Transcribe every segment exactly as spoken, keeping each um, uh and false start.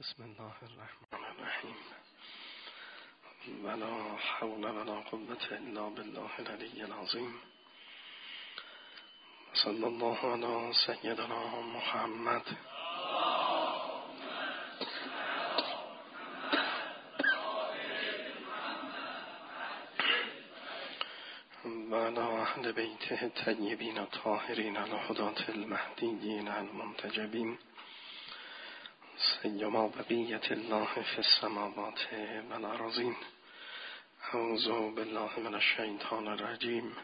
بسم الله الرحمن الرحیم. ولا حول ولا قوة الا بالله العلی العظیم. صلی الله علی سیدنا محمد و علی اهل بیته الطیبین الطاهرین الهداة المهدیین المنتجبین، سیما بقیت الله فی السماوات و الارضین. اعوذ بالله من الشیطان الرجیم.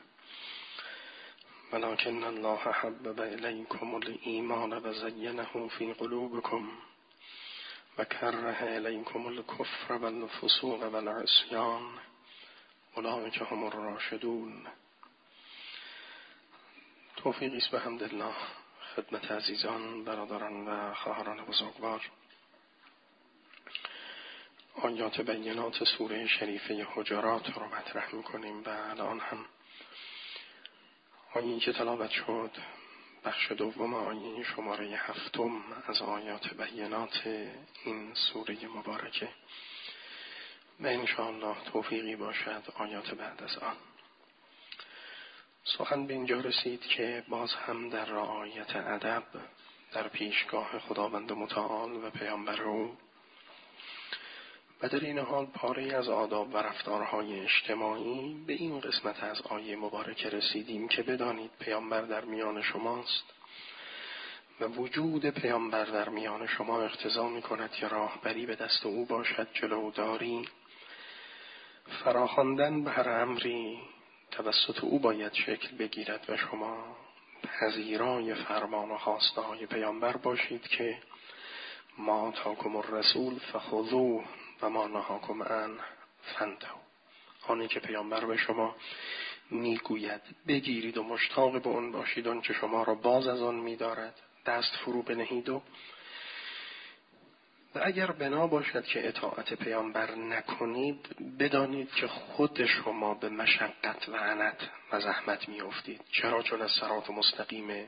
ولکن الله حبب الیکم الایمان و زینه فی قلوبکم و کره الیکم الکفر و الفسوق و العصیان اولئک هم الراشدون. توفیقی است بحمدالله خدمت عزیزان، برادران و خواهران بزرگوار. آیات بینات سوره شریفه حجرات رو مطرح می‌کنیم و الان هم آیه‌ای که تلاوت شد بخش دوم آیه شماره هفتم از آیات بینات این سوره مبارکه و انشاءالله توفیقی باشد آیات بعد از آن. سخن به اینجا رسید که باز هم در رعایت ادب در پیشگاه خداوند متعال و پیامبر او و در این حال پاره از آداب و رفتارهای اجتماعی به این قسمت از آیه مبارکه رسیدیم که بدانید پیامبر در میان شماست و وجود پیامبر در میان شما اقتضا می‌کند که راهبری به دست او باشد، جلوداری، فراخواندن بر امری توسط او باید شکل بگیرد و شما پذیرای فرمان و خواسته های پیامبر باشید که ما آتاکم الرسول فخذوه و ما نهاکم عنه فانتهوا. آنی که پیامبر به شما میگوید بگیرید و مشتاق به آن باشید، آن که شما را باز از آن می‌دارد دست فرو بنهید و و اگر بنا باشد که اطاعت پیامبر نکنید بدانید که خود شما به مشقت و عنت و زحمت میافتید. چرا؟ چون از صراط مستقیم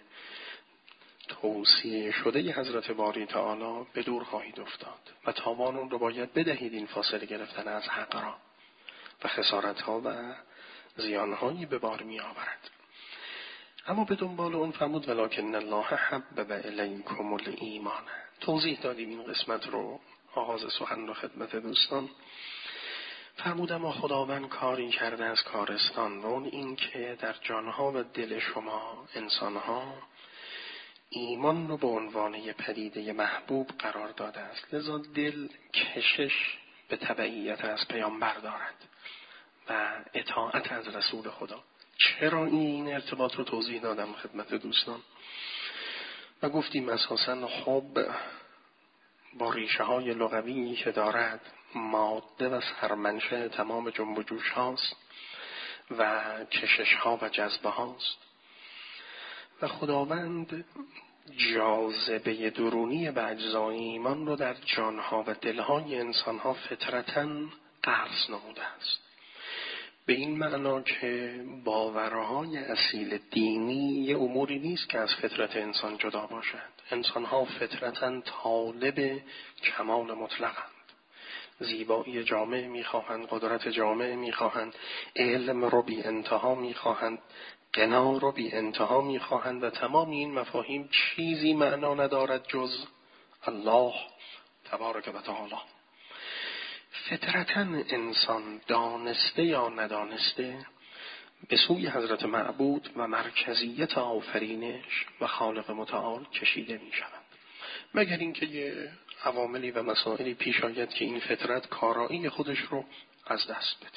توصیه شده حضرت باری تعالی به دور خواهید افتاد و تاوان اون رو باید بدهید. این فاصله گرفتن از حق را و خسارت ها و زیان هایی به بار می آورد. اما به دنبال اون فرمود ولکن الله حبب الیکم الایمان. توضیح دادیم این قسمت رو، آغاز سخن رو خدمت دوستان. فرمود اما خداوند کاری کرده از کارستان و اون این که در جانها و دل شما انسانها ایمان رو به عنوان یه پدیده محبوب قرار داده است، لذا دل کشش به تبعیت از پیامبر دارد و اطاعت از رسول خدا. چرا این ارتباط رو توضیح دادم خدمت دوستان و گفتیم اساساً حب با ریشه های لغوی که دارد ماده و سرمنشأ تمام جنب و جوش هاست و کشش ها و جذبه هاست و خداوند جاذبه درونی به اجزای ایمان رو در جانها و دلهای انسانها فطرتاً غرس نموده است. به این معنا که باورهای اصیل دینی یه اموری نیست که از فطرت انسان جدا باشد. انسانها فطرتاً طالب کمال مطلقند. زیبایی جامع میخواهند، قدرت جامع میخواهند، علم رو بی انتها میخواهند، غنا رو بی انتها میخواهند و تمام این مفاهیم چیزی معنا ندارد جز الله تبارک و تعالی. فطرتاً انسان دانسته یا ندانسته به سوی حضرت معبود و مرکزیت آفرینش و خالق متعال کشیده می شود، مگر اینکه یه عواملی و مسائلی پیش آید که این فطرت کارایی خودش رو از دست بده.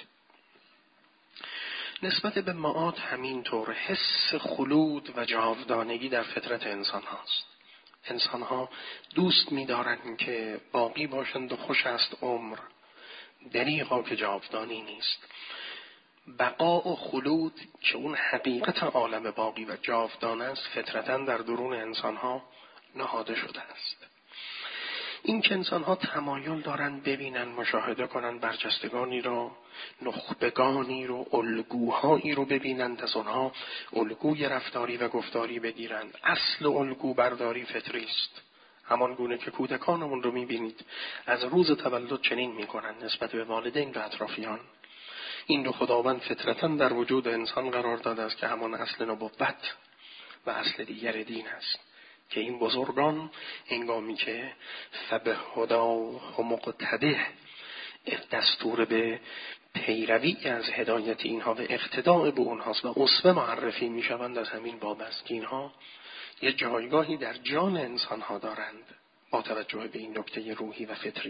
نسبت به معاد همینطور حس خلود و جاودانگی در فطرت انسان هاست. انسان ها دوست می دارند که باقی باشند و خوش است عمر، دریغا که جاودانی نیست. بقا و خلود که اون حقیقت عالم باقی و جاودان است فطرتاً در درون انسانها نهاده شده است. این که انسانها تمایل دارند ببینن، مشاهده کنن برجستگانی رو، نخبگانی رو، الگوهایی رو ببینند، از اونها الگوی رفتاری و گفتاری بگیرند. اصل الگو برداری فطری است. همان گونه که کودکانمون رو میبینید از روز تولد چنین میکنن نسبت به والدین و اطرافیان. این رو خداوند فطرتاً در وجود انسان قرار داده است که همان اصل نبوت و اصل دیگر دین است که این بزرگان هنگامی که فبه هدا و مقتده دستور به پیروی از هدایت اینها و اقتداء به اونهاست و اسوه معرفی میشوند، از همین باب است که اینها یه جایگاهی در جان انسانها دارند با توجه به این نکته روحی و فطری.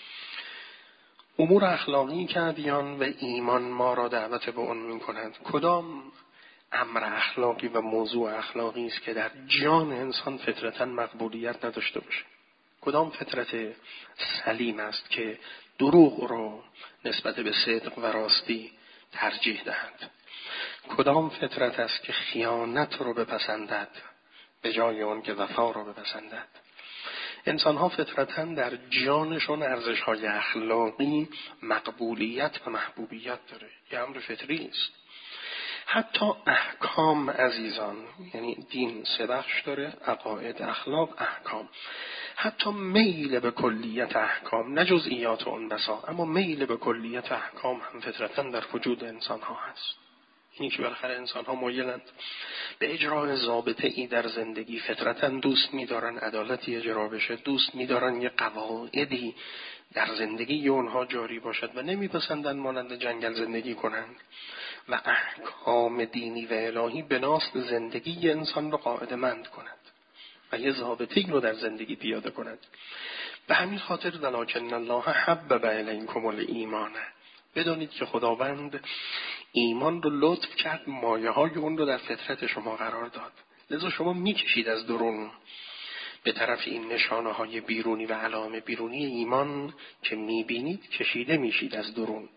امور اخلاقی که ادیان و ایمان ما را دعوت به اون میکنند، کدام امر اخلاقی و موضوع اخلاقی است که در جان انسان فطرتاً مقبولیت نداشته باشه؟ کدام فطرت سلیم است که دروغ رو نسبت به صدق و راستی ترجیح دهد؟ کدام فطرت است که خیانت رو بپسندد به جای اون که وفا رو بپسندد؟ انسان ها فطرتاً در جانشون ارزش های اخلاقی مقبولیت و محبوبیت داره، یه امر فطری است. حتی احکام عزیزان، یعنی دین سه بخش داره، عقاید، اخلاق، احکام. حتی میل به کلیت احکام، نه جزئیات اون بسا، اما میل به کلیت احکام هم فطرتاً در وجود انسان ها هست. اینی که بالاخره انسان ها مایلند به اجرای ضابطه ای در زندگی، فطرتاً دوست می‌دارن عدالتی اجرا بشه، دوست می‌دارن یه قواعدی در زندگی اونها جاری باشد و نمی‌پسندن مانند جنگل زندگی کنند و احکام دینی و الهی بناست زندگی انسان رو قاعده‌مند کند و یه ضابطه‌ای رو در زندگی پیاده کند. به همین خاطر ولکن الله حبب الیکم الایمان، بدانید که خداوند ایمان رو لطف کرد، مایه های اون رو در فطرت شما قرار داد، لذا شما میکشید از درون به طرف این نشانه های بیرونی و علائم بیرونی ایمان که میبینید، کشیده میشید از درون.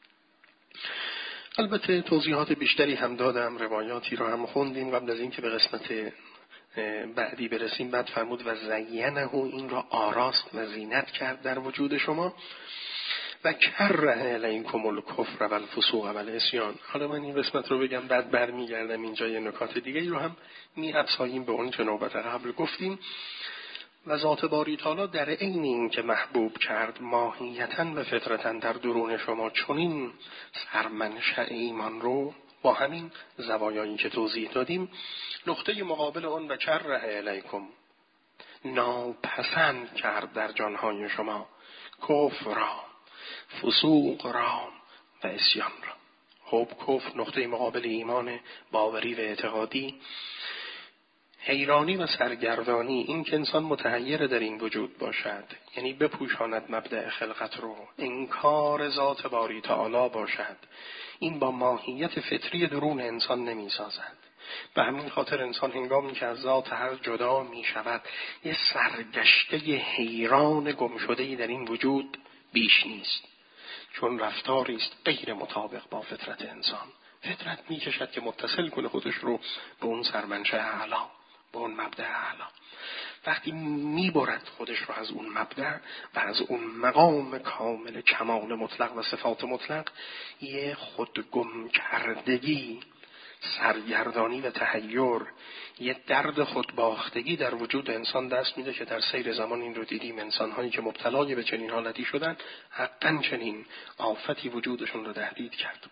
البته توضیحات بیشتری هم دادم، روایاتی رو هم خوندیم قبل از اینکه به قسمت بعدی برسیم. بعد فرمود و زینه، این را آراست و زینت کرد در وجود شما، و کره الیکم الکفر و الفسوق و العصیان. حالا من این قسمت رو بگم بعد برمیگردم اینجا یه نکات دیگه رو هم می افزاییم به اون که نوبت قبل گفتیم. و ذات باری تعالی در عین این که محبوب کرد ماهیتاً و فطرتاً در درون شما چنین سرمنشأ ایمان رو با همین زوایایی که توضیح دادیم، نقطه مقابل اون و کره الیکم، ناپسند کرد در جانهای شما کفر را، فسوق را و عصیان را. خب کفر نقطه مقابل ایمان باوری و اعتقادی، حیرانی و سرگردانی، این که انسان متحیر در این وجود باشد، یعنی بپوشاند مبدأ خلقت رو، انکار ذات باری تعالی باشد، این با ماهیت فطری درون انسان نمی سازد. به همین خاطر انسان هنگامی که از ذات هر جدا می شود، یه سرگشته حیران گمشده‌ای در این وجود بیش نیست، چون رفتاری است غیر مطابق با فطرت انسان. فطرت می کشد که متصل کنه خودش رو به اون سرمنشأ اعلی، به اون مبدأ اعلی. وقتی می برد خودش رو از اون مبدأ و از اون مقام کامل کمال مطلق و صفات مطلق، یه خودگم کردگی، سرگردانی و تحیر، یه درد خودباختگی در وجود انسان دست میده که در سیر زمان این رو دیدیم. انسان‌هایی که مبتلای به چنین حالتی شدن حقاً چنین آفتی وجودشون رو تهدید کرد.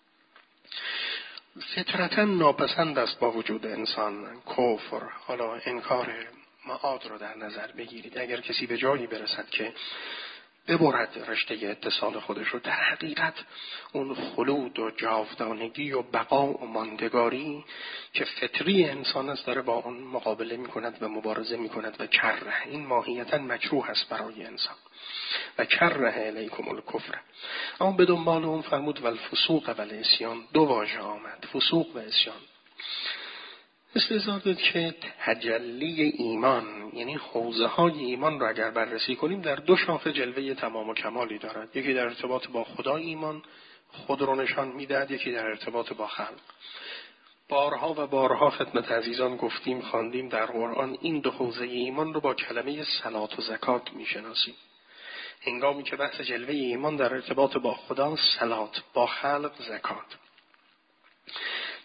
فطرتاً ناپسند است با وجود انسان کفر. حالا انکار معاد رو در نظر بگیرید. اگر کسی به جایی برسد که ببرد رشته اتصال خودش رو، در حقیقت اون خلود و جاودانگی و بقا و ماندگاری که فطری انسان است داره با اون مقابله می کند و مبارزه می کند و کره، این ماهیتا مکروه است برای انسان. و کره الیکم الکفر، اما به دنبال اون فرمود و الفسوق و العصیان. دو واژه آمد، فسوق و عصیان. استظهار داد که تجلی ایمان، یعنی حوزه های ایمان را اگر بررسی کنیم در دو شاخه جلوه تمام و کمالی دارد. یکی در ارتباط با خدا ایمان خود رو نشان میدهد، یکی در ارتباط با خلق. بارها و بارها خدمت عزیزان گفتیم، خواندیم در قرآن این دو حوزه ایمان رو با کلمه صلات و زکات میشناسیم. هنگامی که بحث جلوه ایمان در ارتباط با خدا صلات، با خلق زکات.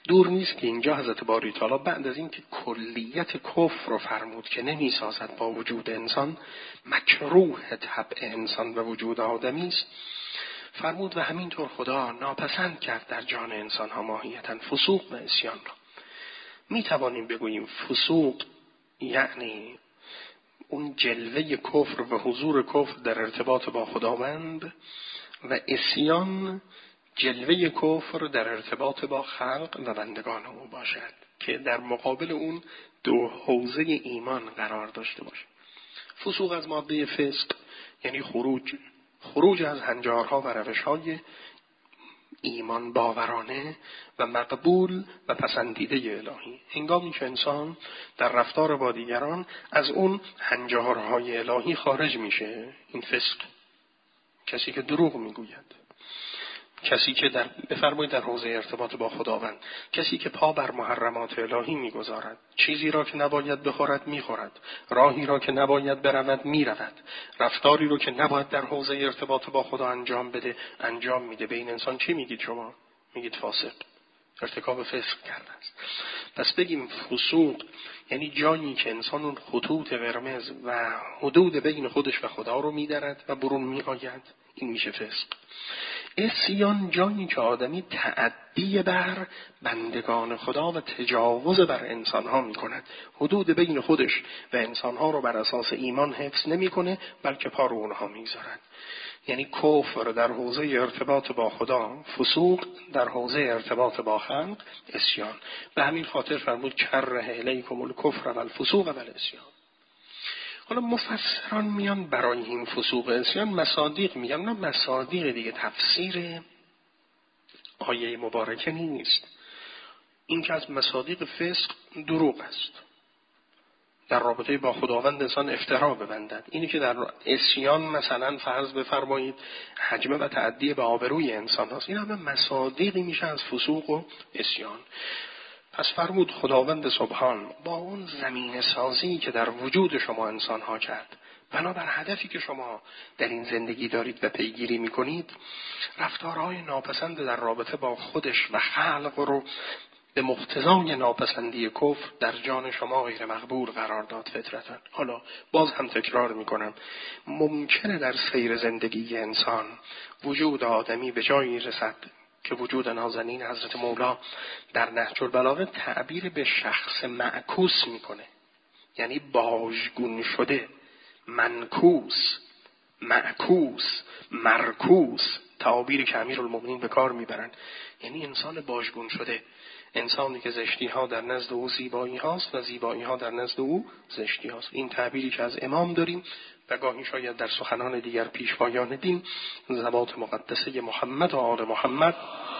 دور نیست که اینجا حضرت باری تعالی بعد از اینکه کلیت کفر رو فرمود که نمیسازد با وجود انسان، مکروه طبع انسان و وجود آدمی است، فرمود و همینطور خدا ناپسند کرد در جان انسان ها ماهیتاً فسوق و عصیان را. می توانیم بگوییم فسوق یعنی اون جلوه کفر و حضور کفر در ارتباط با خداوند، و عصیان جلوه کفر در ارتباط با خلق و بندگان او باشد که در مقابل اون دو حوزه ایمان قرار داشته باشد. فسوق از ماده فسق یعنی خروج خروج از هنجارها و روشهای ایمان باورانه و مقبول و پسندیده الهی. هنگامی که انسان در رفتار با دیگران از اون هنجارهای الهی خارج میشه، این فسق. کسی که دروغ میگوید، کسی که در بفرمایید در حوزه ارتباط با خداوند، کسی که پا بر محرمات الهی میگذارد، چیزی را که نباید بخورد میخورد، راهی را که نباید برود میرود، رفتاری رو که نباید در حوزه ارتباط با خدا انجام بده انجام میده. به این انسان چی میگید شما؟ میگید فاسق، ارتکاب فسق کرده است. پس بگیم فسوق یعنی جایی که انسان اون خطوط قرمز و حدود بین خودش و خدا رو میدرد و برون میآید، این میشه فسق. عصیان جایی که آدمی تعدی بر بندگان خدا و تجاوز بر انسانها میکند، حدود بین خودش و انسانها رو بر اساس ایمان حفظ نمیکنه بلکه پا رو اونها میگذارد. یعنی کفر در حوزه ارتباط با خدا، فسوق در حوزه ارتباط با خلق، عصیان. به همین خاطر فرمود کره الیکم الکفر و الفسوق و العصیان. حالا مفسران میان برای این فسوق و عصیان مصادیق میگن، نه مصادیق دیگه تفسیر آیه مبارکه نیست. این که از مصادیق فسق دروغ است، در رابطه با خداوند انسان افترا ببندد. اینی که در عصیان مثلا فرض بفرمایید حجمه و تعدی به آبروی انسان هست، این همه مصادیقی میشه از فسوق و عصیان. پس فرمود خداوند سبحان با اون زمین سازی که در وجود شما انسان ها کرد، بنابر هدفی که شما در این زندگی دارید و پیگیری میکنید، رفتارهای ناپسند در رابطه با خودش و خلق رو به مقتضای ناپسندی کفر در جان شما غیر مقبول قرار داد فطرتاً. حالا باز هم تکرار میکنم، ممکنه در سیر زندگی انسان وجود آدمی به جایی رسد که وجود نازنین حضرت مولا در نهج البلاغه تعبیر به شخص معکوس میکنه، یعنی باژگون شده، منکوس، معکوس، مرکوس، تعابیری که امیرالمومنین به کار میبرن. یعنی انسان باژگون شده، انسانی که زشتی ها در نزد او زیبایی هاست و زیبایی ها در نزد او زشتی هاست. این تعبیری که از امام داریم و گاهی شاید در سخنان دیگر پیشوایان دین، ذوات مقدسه محمد و آل محمد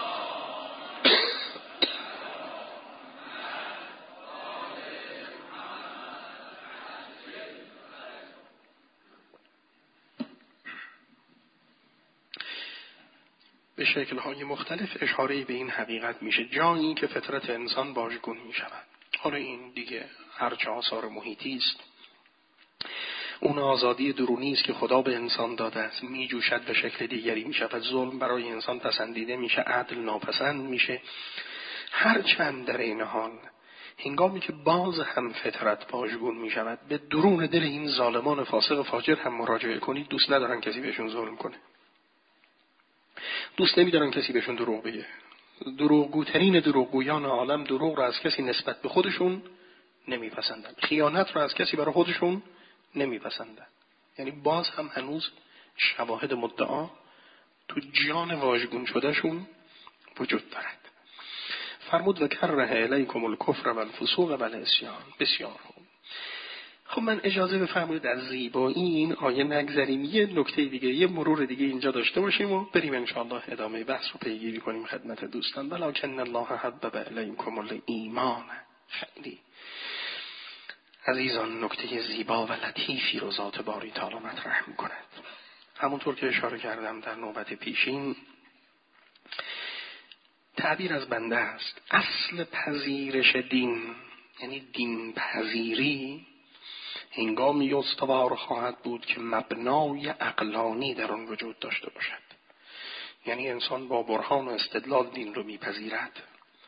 به شکل‌های مختلف اشاره به این حقیقت میشه، جایی که فطرت انسان باژگون میشود. حالا این دیگه هرچه آثار محیطی است، اون آزادی درونی است که خدا به انسان داده است، میجوشد به شکل دیگری میشود. ظلم برای انسان پسندیده میشه، عدل ناپسند میشه. هرچند در این حال هنگامی که باز هم فطرت باژگون میشود، به درون دل این ظالمان فاسق فاجر هم مراجعه کنید، دوست ندارن کسی بهشون ظلم کنه، دوست نمیدارن کسی بهشون دروغ بگه. دروغگوترین دروغگویان عالم دروغ را از کسی نسبت به خودشون نمیپسندن، خیانت را از کسی برای خودشون نمیپسندن. یعنی باز هم هنوز شواهد مدعا تو جان واژگون شدهشون وجود دارد. فرمود و کره الیکم الکفر و الفسوق و العصیان. بسیار خوب. خب من اجازه بفرمایید از زیبایی این آیه نگذریم، یه نکته دیگه، یه مرور دیگه اینجا داشته باشیم و بریم انشاءالله ادامه بحث رو پیگیری کنیم خدمت دوستان. ولکن الله حبب الیکم الایمان. خیلی عزیزان نکته زیبا و لطیفی رو ذات باری تعالی مطرح می‌کند. همونطور که اشاره کردم در نوبت پیشین، تعبیر از بنده است. اصل پذیرش دین، یعنی دین پذیری، هنگامی استوار خواهد بود که مبنای عقلانی در آن وجود داشته باشد. یعنی انسان با برهان و استدلال دین رو میپذیرد.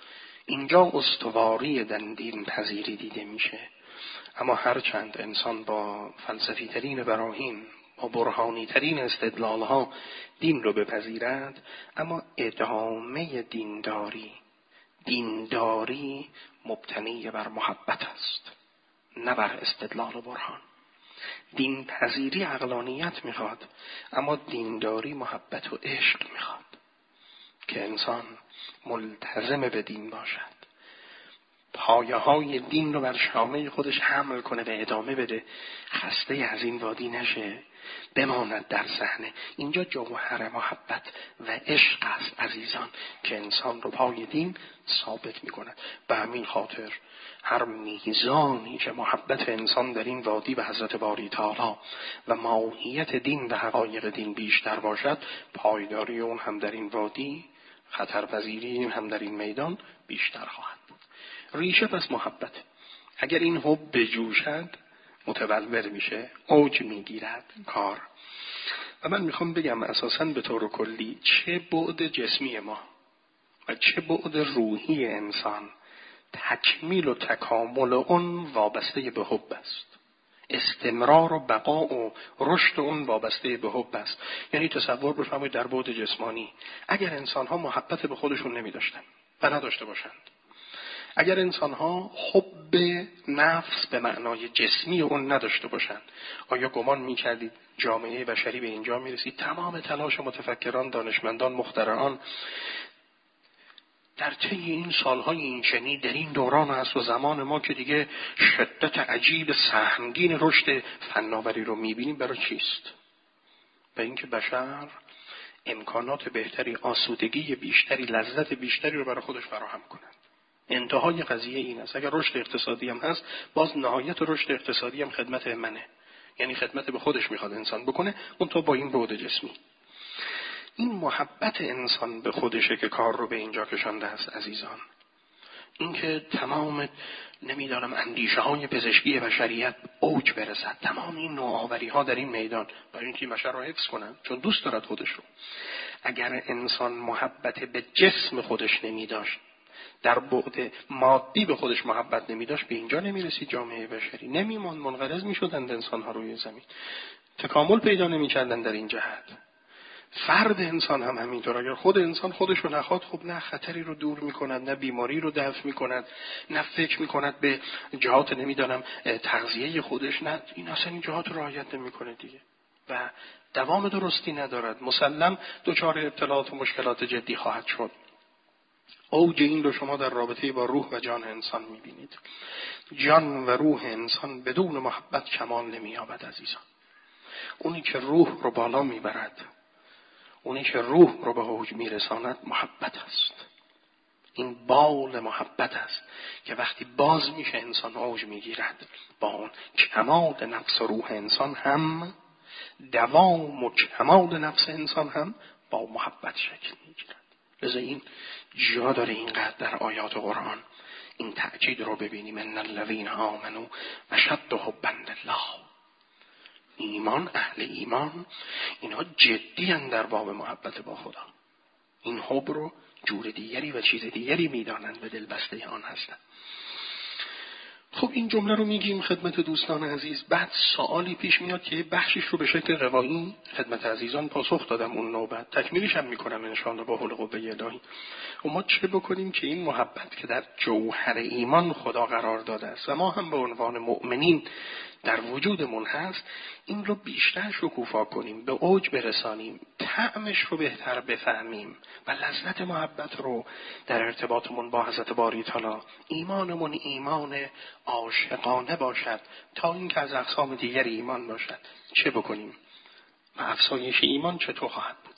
اینجا استواری دین پذیری دیده میشه. اما هرچند انسان با فلسفی ترین براهین، با برهانی ترین استدلال ها دین رو بپذیرد، اما ادامه دینداری دینداری مبتنی بر محبت است، نه بر استدلال و برهان. دین پذیری عقلانیت میخواد، اما دینداری محبت و عشق میخواد که انسان ملتزم به دین باشد، پایه های دین رو بر شامه خودش حمل کنه و ادامه بده، خسته از این وادی نشه، بماند در صحنه. اینجا جوهر محبت و عشق است عزیزان که انسان رو پای دین ثابت میکنه. به همین خاطر هر میزانی که محبت انسان در این وادی به حضرت باری تعالی و ماهیت دین و حقایق دین بیشتر باشد، پایداری اون هم در این وادی، خطرپذیری هم در این میدان بیشتر خواهد بود. ریشه پس محبت. اگر این حب بجوشد متبلور میشه، اوج میگیرد کار. و من میخوام بگم اساساً به طور کلی چه بعد جسمی ما و چه بعد روحی انسان، تکمیل و تکامل اون وابسته به حب است. استمرار و بقا و رشد اون وابسته به حب است. یعنی تصور بفرمایید در بعد جسمانی اگر انسان ها محبت به خودشون نمی داشتن و نداشته باشند، اگر انسان ها حب نفس به معنای جسمی اون نداشته باشند، آیا گمان می کردید جامعه بشری به اینجا می رسید؟ تمام تلاش متفکران، دانشمندان، مخترعان در طی این سالهای این چنین در این دوران عصر و زمان ما که دیگه شدت عجیب سهمگین رشد فناوری رو میبینیم، برای چیست؟ به اینکه بشر امکانات بهتری، آسودگی بیشتری، لذت بیشتری رو برای خودش فراهم کنند. انتهای قضیه این است. اگر رشد اقتصادی هم هست، باز نهایت رشد اقتصادی هم خدمت منه، یعنی خدمت به خودش میخواد انسان بکنه، اون تو با این بعد جسمی. این محبت انسان به خودشه که کار رو به اینجا کشانده است عزیزان. اینکه تمام نمیدانم اندیشه های پزشکی بشریت اوج برسد، تمام این نوآوری ها در این میدان برای اینکه بشر رو حفظ کنن، چون دوست دارد خودش رو. اگر انسان محبت به جسم خودش نمی داشت، در بعد مادی به خودش محبت نمی داشت، به اینجا نمی رسید جامعه بشری. نمیمان منقرض می شدند انسان ها روی زمین، تکامل پیدا نمی کردن در این جهت. فرد انسان هم همینطور. اگر خود انسان خودش رو نخواد، خب نه خطری رو دور میکند، نه بیماری رو دفع میکند، نه فکر میکند به جهات نمیدانم تغذیه خودش، نه این اصلا این جهات رو رعایت نمیکنه دیگه و دوام درستی ندارد. مسلم دچار ابتلاات و مشکلات جدی خواهد شد. اوج این رو شما در رابطه با روح و جان انسان میبینید. جان و روح انسان بدون محبت کمال نمییابد عزیزان. اونی که روح رو بالا میبرد، اونی که روح رو به اوج میرساند، محبت است. این بال محبت است که وقتی باز میشه انسان اوج میگیرد. با اون کمال نفس و روح انسان هم، دوام و کمال نفس انسان هم با محبت شکل میگیرد. لذا این جا داره اینقدر در آیات قرآن این تأکید رو ببینیم: ان الذین آمنوا اشد حبا لله. ایمان، اهل ایمان، اینها جدی اند در باب محبت با خدا. این حب رو جور دیگری و چیز دیگری میدانند و دلبسته آن هستند. خب این جمله رو میگیم خدمت دوستان عزیز. بعد سوالی پیش میاد که بخشش رو به شکل روایی خدمت عزیزان پاسخ دادم، اون نوبت تکمیلش هم میکنم انشاءالله با حول قوه الهی. و ما چه بکنیم که این محبت که در جوهر ایمان خدا قرار داده است و ما هم به عنوان مؤمنین در وجودمون هست، این رو بیشتر شکوفا کنیم، به اوج برسانیم، طعمش رو بهتر بفهمیم و لذت محبت رو در ارتباطمون با حضرت باری تعالی، ایمانمون ایمان عاشقانه باشد تا اینکه از اقسام دیگر ایمان باشد. چه بکنیم و افزایش ایمان چطور خواهد بود؟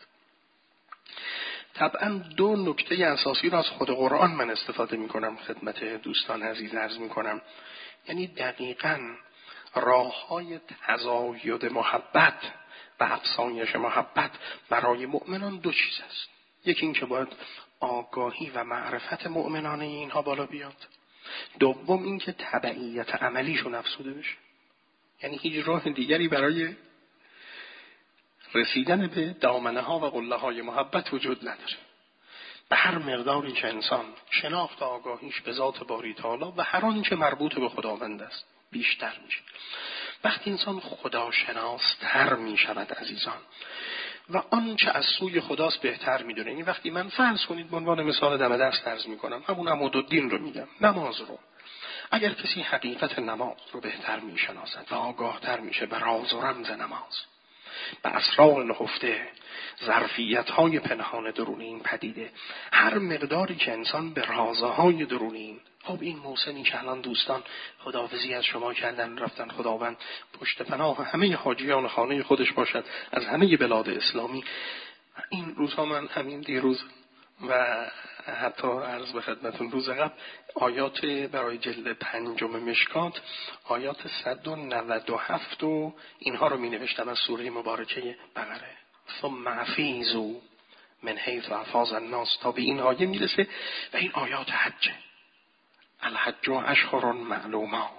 طبعا دو نکته اساسی را از خود قرآن من استفاده می کنم، خدمت دوستان عزیز عرض می کنم. یعنی دقیقاً راه های تزاید محبت و افزایش محبت برای مؤمنان دو چیز است. یکی این که باید آگاهی و معرفت مؤمنانه اینها بالا بیاد. دوم این که تبعیت عملیشون افزوده بشه. یعنی هیچ راه دیگری برای رسیدن به دامنه ها و قله های محبت وجود نداره. به هر مقداری که انسان شناخت آگاهیش به ذات باری تعالی و هر آنچه مربوط به خداوند است بیشتر میشه. وقتی انسان خداشناستر میشود عزیزان و آنچه از سوی خداست بهتر میدونه. این وقتی من فرض کنید به عنوان مثال دم دست عرض میکنم، همون عمودالدین رو میگم، نماز رو، اگر کسی حقیقت نماز رو بهتر میشناسد و آگاهتر میشه به راز و رمز نماز، به اسرار نهفته، ظرفیت‌های پنهان درون این پدیده، هر مقداری که انسان به رازهای درون این، خب این موسمی که الان دوستان خداحافظی از شما کردن رفتن، خداوند پشت پناه همه حاجیان خانه خودش باشد از همه بلاد اسلامی. این روزها من همین دیروز و حتی عرض به خدمتون روز قبل آیات برای جلد پنجم مشکات آیات صد و نود و هفت و اینها رو می نوشتم از سوره مبارکه بقره. ثم افیضوا من حیث افاض الناس تا به این آیه میرسه و این آیات حجه، الحج اشهر معلومات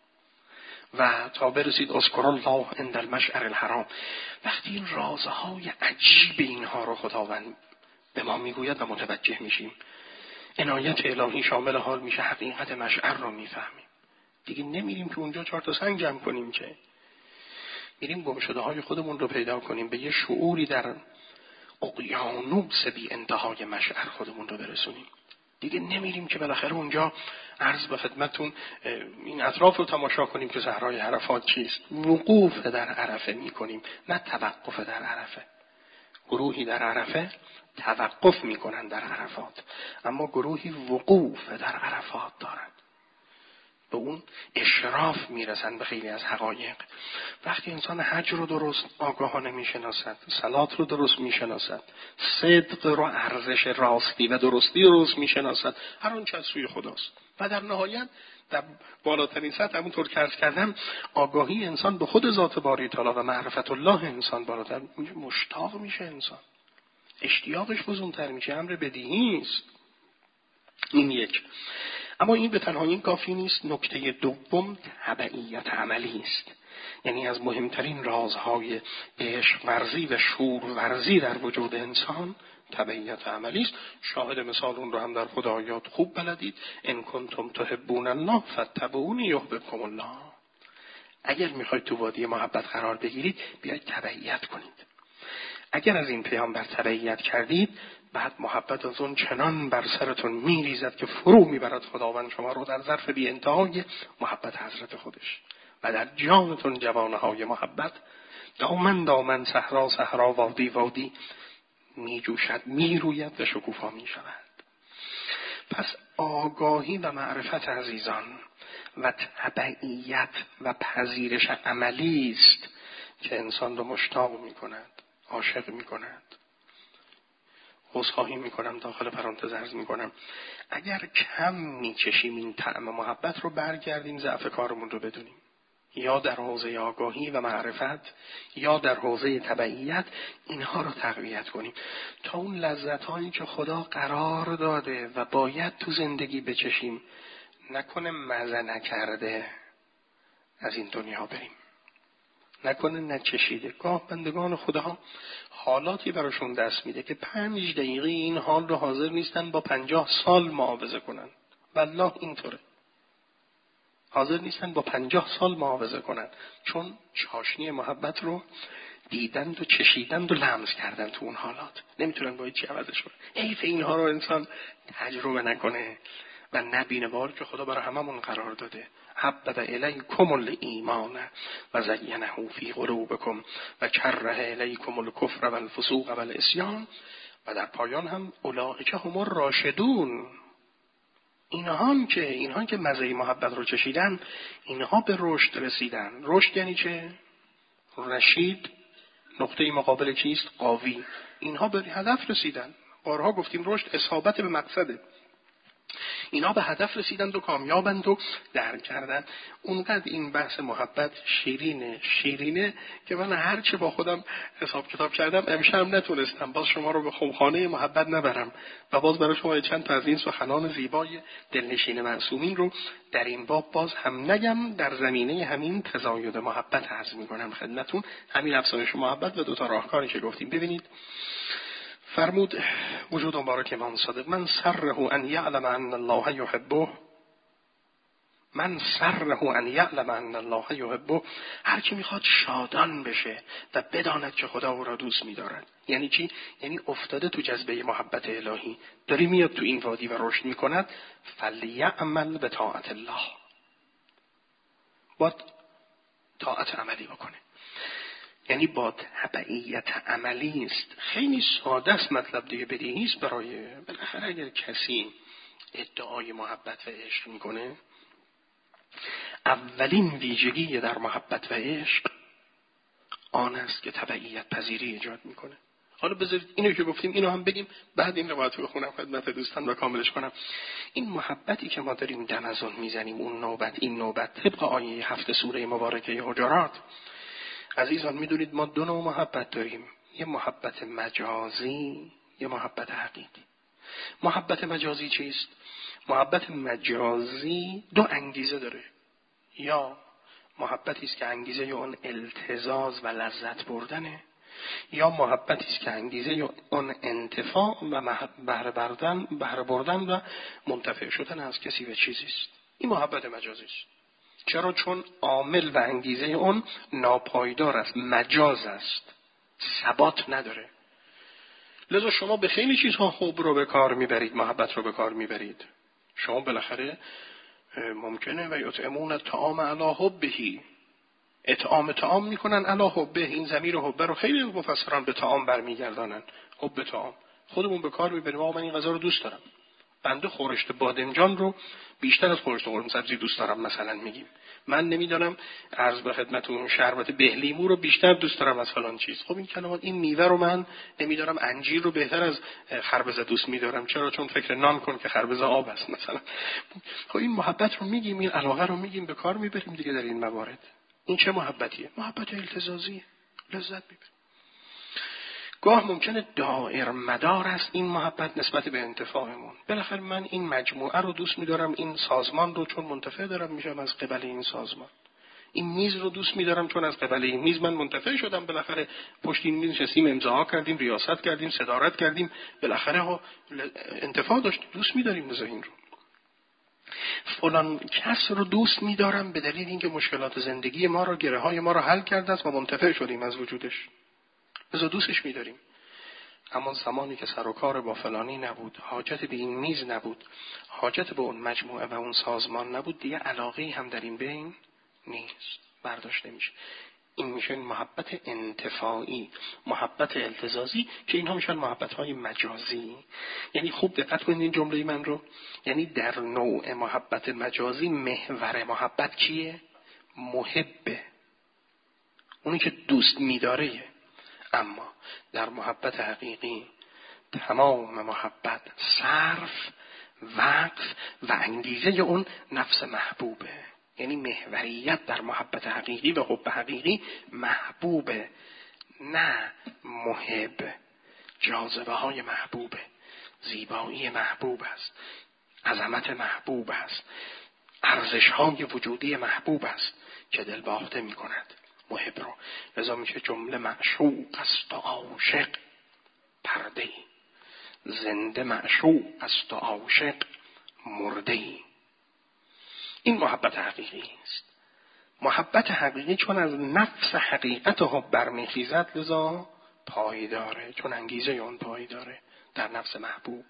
و تا برسید اذکر الله عند المشعر الحرام. وقتی این رازهای عجیب اینها رو خداوند به ما میگوید و متوجه میشیم، عنایت الهی شامل حال میشه، حقیقت مشعر رو میفهمیم. دیگه نمیریم که اونجا چهار تا سنگ جمع کنیم، که میریم گمشده های خودمون رو پیدا کنیم، به یه شعوری در اقیانوس بی انتهای مشعر خودمون رو برسونیم. دیگه نمیریم که بالاخره اونجا عرض به خدمتون این اطراف رو تماشا کنیم که صحرای عرفات چیست. وقوف در عرفه میکنیم، نه توقف در عرفه. گروهی در عرفه توقف میکنن در عرفات، اما گروهی وقوف در عرفات دارن، به اون اشراف میرسن به خیلی از حقایق. وقتی انسان حج رو درست آگاهانه میشناسد، صلات رو درست میشناسد، صدق رو، ارزش راستی و درستی رو درست میشناسد، هر آنچه از سوی خداست و در نهایت در بالاترین سطح همونطور که عرض کردم آگاهی انسان به خود ذات باری تعالی و معرفت الله انسان بالاتر میشه، مشتاق میشه انسان، اشتیاقش بزرگتر میشه، امر بدیهی است. این یک. اما این به تنهایی کافی نیست. نکته دوم تبعیت عملی است. یعنی از مهمترین رازهای عشق ورزی و شور ورزی در وجود انسان تبعیت عملی است. شاهد مثال اون رو هم در خود آیات خوب بلدید. ان کنتم تحبون الله فاتبعونی یحببکم الله. اگر میخواید تو وادی محبت قرار بگیرید بیاید تبعیت کنید. اگر از این پیامبر تبعیت کردید، بعد محبت از اون چنان بر سرتون میریزد که فرو میبرد خداوند شما رو در ظرف بی انتهای محبت حضرت خودش و در جانتون جوانه های محبت دامن دامن، صحرا صحرا، وادی وادی میجوشد، میروید و شکوفا میشود. پس آگاهی و معرفت عزیزان و تبعیت و پذیرش عملی است که انسان رو مشتاق میکند، عاشق میکند. عذرخواهی میکنم، داخل پرانتز عرض میکنم اگر کم میچشیم این طعم محبت رو، برگردیم ضعف کارمون رو بدونیم، یا در حوزه آگاهی و معرفت یا در حوزه تبعیت اینها رو تقویت کنیم تا اون لذت‌هایی که خدا قرار داده و باید تو زندگی بچشیم نکنه مزه نکرده از این دنیا بریم، نکنه نچشیده. گاه بندگان خدا حالاتی براشون دست میده که پنج دقیقه این حال رو حاضر نیستن با پنجاه سال معاوضه کنن. والله اینطوره، حاضر نیستن با پنجاه سال معاوضه کنن، چون چاشنی محبت رو دیدند و چشیدند و لمس کردند تو اون حالات، نمیتونن با هیچی عوضش کنن. حیف اینها رو انسان تجربه نکنه و نبینه بار که خدا برای هممون قرار داده. حبب الیکم الایمان و زینه فی قلوبکم و کره الیکم الکفر و الفسوق و العصیان و در پایان هم اولئک هم الراشدون. اینها که اینها که مزه محبت رو چشیدن، اینها به رشد رسیدن. رشد یعنی چه؟ رشید نقطه مقابل چیست؟ قاوی. اینها به هدف رسیدن. بارها گفتیم رشد اصابت به مقصده. اینا به هدف رسیدند و کامیابند و درک کردن. اونقدر این بحث محبت شیرینه شیرینه که من هرچه با خودم حساب کتاب کردم امشب نتونستم باز شما رو به خمخانه محبت نبرم و باز برای شما چند تا از این سخنان زیبای دلنشین معصومین رو در این باب باز هم نگم. در زمینه همین تزاید محبت عرض می‌کنم خدمتتون، همین افزایش محبت و دو تا راهکاری که گفتیم. ببینید فرمود وجود مبارک امام صادق من سره ان یعلم ان الله یحبه، من سره ان یعلم ان الله یحبه، هر کی میخواد شادان بشه و بداند که خدا او را دوست می‌دارد. یعنی چی؟ یعنی افتاده تو جذبه محبت الهی، داری میاد تو این وادی و رشد میکند، فلیعمل به طاعت الله، باید طاعت عملی بکنه. یعنی با تبعیت عملی است. خیلی ساده است مطلب، دیگه بدیهی است برای بالاخره اگر کسی ادعای محبت و عشق میکنه، اولین ویژگی در محبت و عشق آن است که تبعیت پذیری ایجاد میکنه. حالا بذارید اینو که گفتیم اینو هم بگیم، بعد این روایت رو بخونم خدمت دوستان و کاملش کنم. این محبتی که ما داریم دم از اون میزنیم، اون نوبت این نوبت، طبق آیه هفت سوره مبارکه حجرات، عزیزان میدونید ما دو نوع محبت داریم، یه محبت مجازی، یه محبت حقیقی. محبت مجازی چیست؟ محبت مجازی دو انگیزه داره، یا محبتی است که انگیزه اون التزاز و لذت بردنه، یا محبتی است که انگیزه اون انتفاع و بهره بردن بهره بردن و منتفع شدن از کسی و چیزی است. این محبت مجازی است. چرا؟ چون عامل و انگیزه اون ناپایدار است، مجاز است، ثبات نداره. لذا شما به خیلی چیزها حب رو به کار میبرید، محبت رو به کار میبرید. شما بالاخره ممکنه و یطعمون الطعام علی حبه، اطعام طعام میکنن علی حبه. این ضمیر حبه رو خیلی مفسران به طعام برمیگردانن. حب طعام خودمون به کار میبریم. آقا من این غذا رو دوست دارم، بنده خورشت بادمجان رو بیشتر از خورشت قرمه سبزی دوست دارم مثلا میگیم. من نمیدونم عرض به خدمتتون شربت بهلیمو رو بیشتر دوست دارم از فلان چیز. خب این کلمات، این میوه رو من نمیدونم انجیر رو بهتر از خربزه دوست میدارم. چرا؟ چون فکر نان کن که خربزه آب است مثلا. خب این محبت رو میگیم، این علاقه رو میگیم، به کار میبریم دیگه در این موارد. این چه محبتیه؟ محبت التزازیه، لذت میبریم. گاه ممکنه دائر مدار است این محبت نسبت به انتفاعمون. بالاخره من این مجموعه رو دوست می‌دارم، این سازمان رو، چون منتفع دارم میشم از قبل این سازمان. این میز رو دوست می‌دارم چون از قبل این میز من منتفع شدم. بالاخره پشت این میز نشستیم، امضا کردیم، ریاست کردیم، صدارت کردیم، بالاخره ها انتفاع داشتیم، دوست می‌داریم لذا این رو. فلان کس رو دوست می‌دارم به دلیل اینکه مشکلات زندگی ما رو، گره‌های ما رو حل کرده است و منتفع شدیم از وجودش. لذا دوستش می‌داریم. اما زمانی که سر و کار با فلانی نبود، حاجت به این میز نبود، حاجت به اون مجموعه و اون سازمان نبود، دیگه علاقه‌ای هم در این بین نیست، برداشت نمیشه. این میشه محبت انتفاعی، محبت التزازی، که اینها میشن محبت‌های مجازی. یعنی خوب دقت کنید این جمله من رو، یعنی در نوع محبت مجازی محور محبت کیه؟ محبه، اونی که دوست می‌داره. اما در محبت حقیقی تمام محبت صرف، وقف و انگیزه اون نفس محبوبه. یعنی محوریت در محبت حقیقی و حب حقیقی محبوبه، نه محب. جاذبه های محبوبه، زیبایی محبوب است، عظمت محبوب است، ارزش های وجودی محبوب است که دل باخته می کند محب رو. لذا میشه جمله معشوق است و عاشق پرده، زنده معشوق است و عاشق مرده. این محبت حقیقی است. محبت حقیقی چون از نفس حقیقت حب برمیخیزد لذا پایداره، چون انگیزه اون پایداره در نفس محبوب.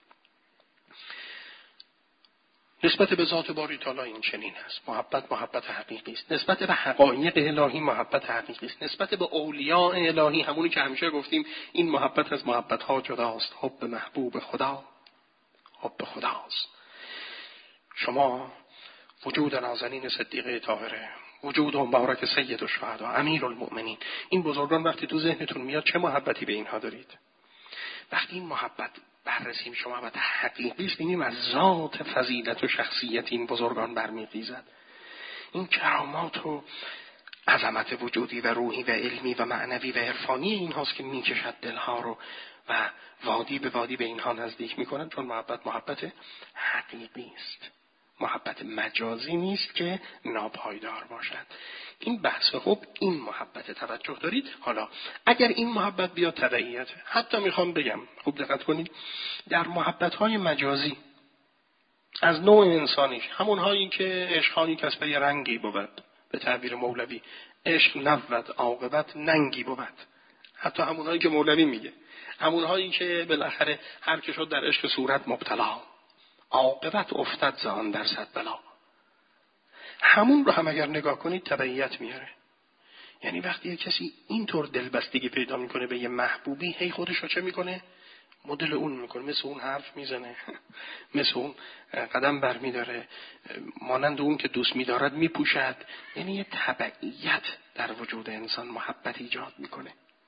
نسبت به ذات باری تعالی این چنین است. محبت محبت حقیقی است. نسبت به حقایق الهی محبت حقیقی است. نسبت به اولیاء الهی، همونی که همیشه گفتیم این محبت از محبت ها جداست. حب محبوب خدا حب خداست. شما وجود نازنین صدیقه طاهره، وجود مبارک سید الشهدا امیر المؤمنین، این بزرگان وقتی تو ذهنتون میاد چه محبتی به اینها دارید؟ وقتی این محبت بررسی میشه، محبت حقیقی است، ببینیم از ذات فضیلت و شخصیت این بزرگان برمیخیزد. این کرامات و عظمت وجودی و روحی و علمی و معنوی و عرفانی این هاست که میکشد دلها رو و وادی به وادی به اینها نزدیک میکنند، چون محبت محبت حقیقی است. محبت مجازی نیست که ناپایدار باشد. این بحث خب این محبت توجه دارید. حالا اگر این محبت بیاد تبعیت، حتی میخوام بگم خوب دقت کنید، در محبت‌های مجازی از نوع انسانیش، همون هایی که عشقانی کسب یه رنگی بود، به تعبیر مولوی عشق نبود عاقبت ننگی بود، حتی همون هایی که مولوی میگه، همون هایی که بالاخره هر که شد در عشق صورت مبتلا، عاقبت افتد زان در صد بلا، همون رو هم اگر نگاه کنید تبعیت میاره. یعنی وقتی یک کسی اینطور دلبستگی پیدا میکنه به یه محبوبی، هی خودش رو چه میکنه؟ مدل اون میکنه، مثل اون حرف میزنه، مثل اون قدم بر میداره، مانند اون که دوست میدارد میپوشد. یعنی یه تبعیت در وجود انسان محبت ایجاد میکنه.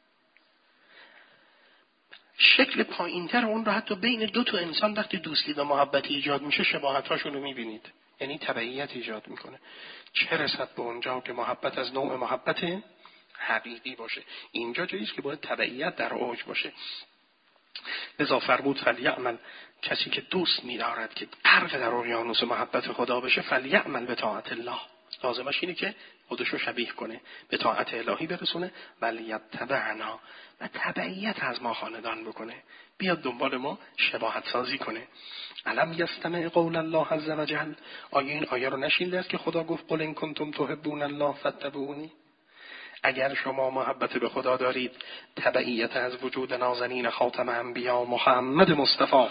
شکل پایینتر اون رو حتی بین دو تا انسان وقتی دوستی و محبت ایجاد میشه شباهتاشون رو میبینید. یعنی تبعیت ایجاد میکنه. چه رسد به اونجا که محبت از نوع محبت حقیقی باشه. اینجا جاییست که باید تبعیت در اوج باشه. لذا فرمود فلیعمل، کسی که دوست می‌دارد که غرق در اقیانوس محبت خدا بشه، فلیعمل به طاعت الله، لازمش اینه که خودش رو شبیه کنه، به طاعت الهی برسونه، ولیتبعنا، و تبعیت از ما خاندان بکنه، بیاد دنبال ما شباهت سازی کنه. علم یستمع قول الله عز وجل، آیا این آیه رو نشنیده است که خدا گفت قل ان کنتم تحبون الله فاتبعونی، اگر شما محبت به خدا دارید، تبعیت از وجود نازنین خاتم انبیا محمد مصطفی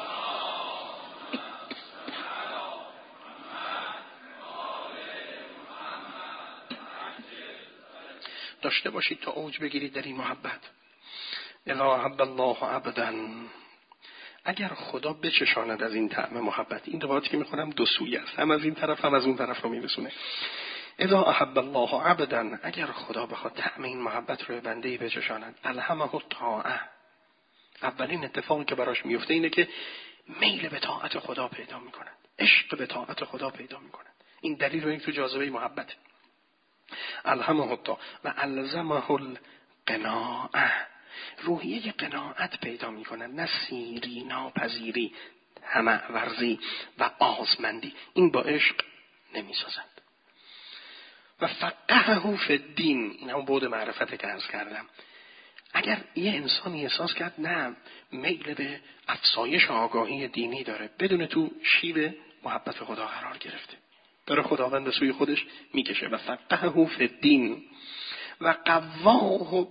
داشته باشید تا اوج بگیرید در این محبت. اذا احب الله عبدا، اگر خدا بچشاند از این طعم محبت، این روایتی که میخونم دو سویه است، هم از این طرف هم از اون طرف رو میرسونه. اذا احب الله عبدا، اگر خدا بخواد طعم این محبت رو بنده‌ای بچشاند، الهمه الطاعه، اولین اتفاقی که براش میفته اینه که میل به طاعت خدا پیدا میکند، عشق به طاعت خدا پیدا میکند. این دلیل رو این تو جاذبه محبت. الهمه الطاعه و الزمه القناعه، روحیه قناعت پیدا میکند، نه سیری ناپذیری، طمع ورزی و آزمندی. این با عشق نمیسازد. و فقهه فی الدین، این هم بعد معرفت که عرض کردم. اگر یه انسانی احساس کرد نه میل به افزایش آگاهی دینی داره، بدون تو شیوه محبت خدا قرار گرفته، داره خداوند سوی خودش میکشه. و فقهه فی الدین و قواه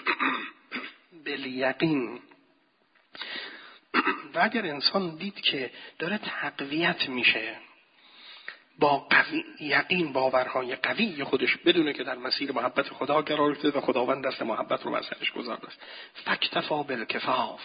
بالیقین، و اگر انسان دید که داره تقویت میشه با قوی یقین، باورهای قوی خودش، بدونه که در مسیر محبت خدا قرار گرفته و خداوند دست محبت رو بر سرش گذارده است، فاکتفا بالکفاف،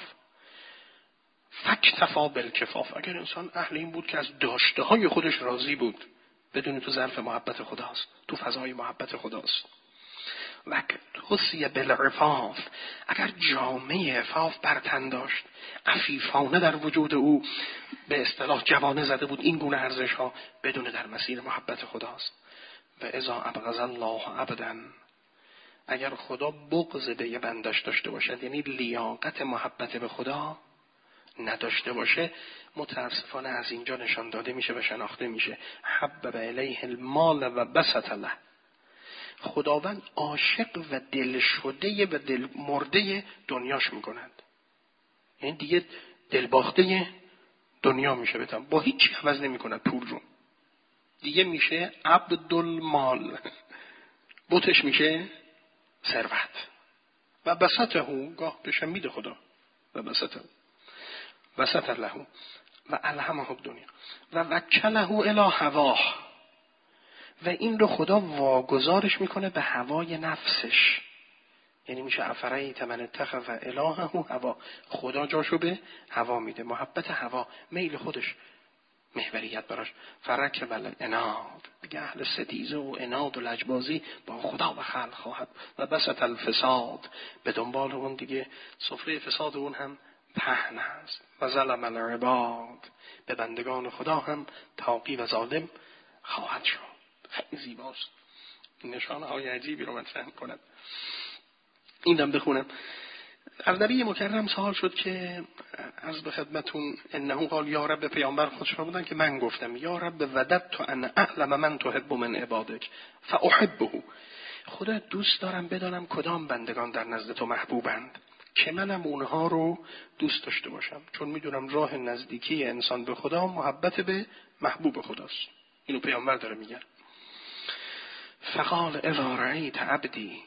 فاکتفا بالکفاف، اگر انسان اهل این بود که از داشته های خودش راضی بود، بدونه تو ظرف محبت خداست، تو فضای محبت خداست. و حسی بالعفاف، اگر جامعه عفاف بر تن داشت، عفیفانه در وجود او به اصطلاح جوانه زده بود، این گونه ارزش ها، بدون در مسیر محبت خداست. و اذا ابغض الله عبدا، اگر خدا بغض به یه بندش داشته باشد، یعنی لیاقت محبت به خدا نداشته باشه، متاسفانه از اینجا نشان داده میشه و شناخته میشه. حبب الیه المال و بسط له، خداوند عاشق و دل شده و دل مرده دنیاش میکنند، یعنی دیگه دل باخته دنیا میشه، بتم با هیچی عوض نمیکنه پول رو، دیگه میشه عبدالمال، بوتش میشه ثروت. و بسطه، گاه بشه میده خدا، و بسطه بسط له و الهمه الدنیا و وکله الی هواه، و این رو خدا واگذارش میکنه به هوای نفسش. یعنی میشه افرایت من اتخذ الهه هوا، خدا جاشو به هوا میده، محبت هوا، میل خودش، محوریت براش. فرکب العناد، دیگه اهل ستیزه و عناد و لجبازی با خدا و خلق خواهد. و بسط الفساد، به دنبال اون دیگه سفره فساد اون هم پهن است. و ظلم العباد، به بندگان خدا هم طاغی و ظالم خواهد شد. خیلی زیباست، این نشانه های عجیبی رو مطرح کند. این دم بخونم. از نبی مکرم سوال شد که عرض به خدمتون انه قال یا رب، پیامبر خودش بودن که من گفتم یا رب وددت ان اعلم من تحب من عبادک فاحبه، خدا دوست دارم بدانم کدام بندگان در نزد تو محبوبند که منم اونها رو دوست داشته باشم، چون میدونم راه نزدیکی انسان به خدا محبت به محبوب خداست. اینو پیامبر داره میگه. فقال اذا رأیت عبدی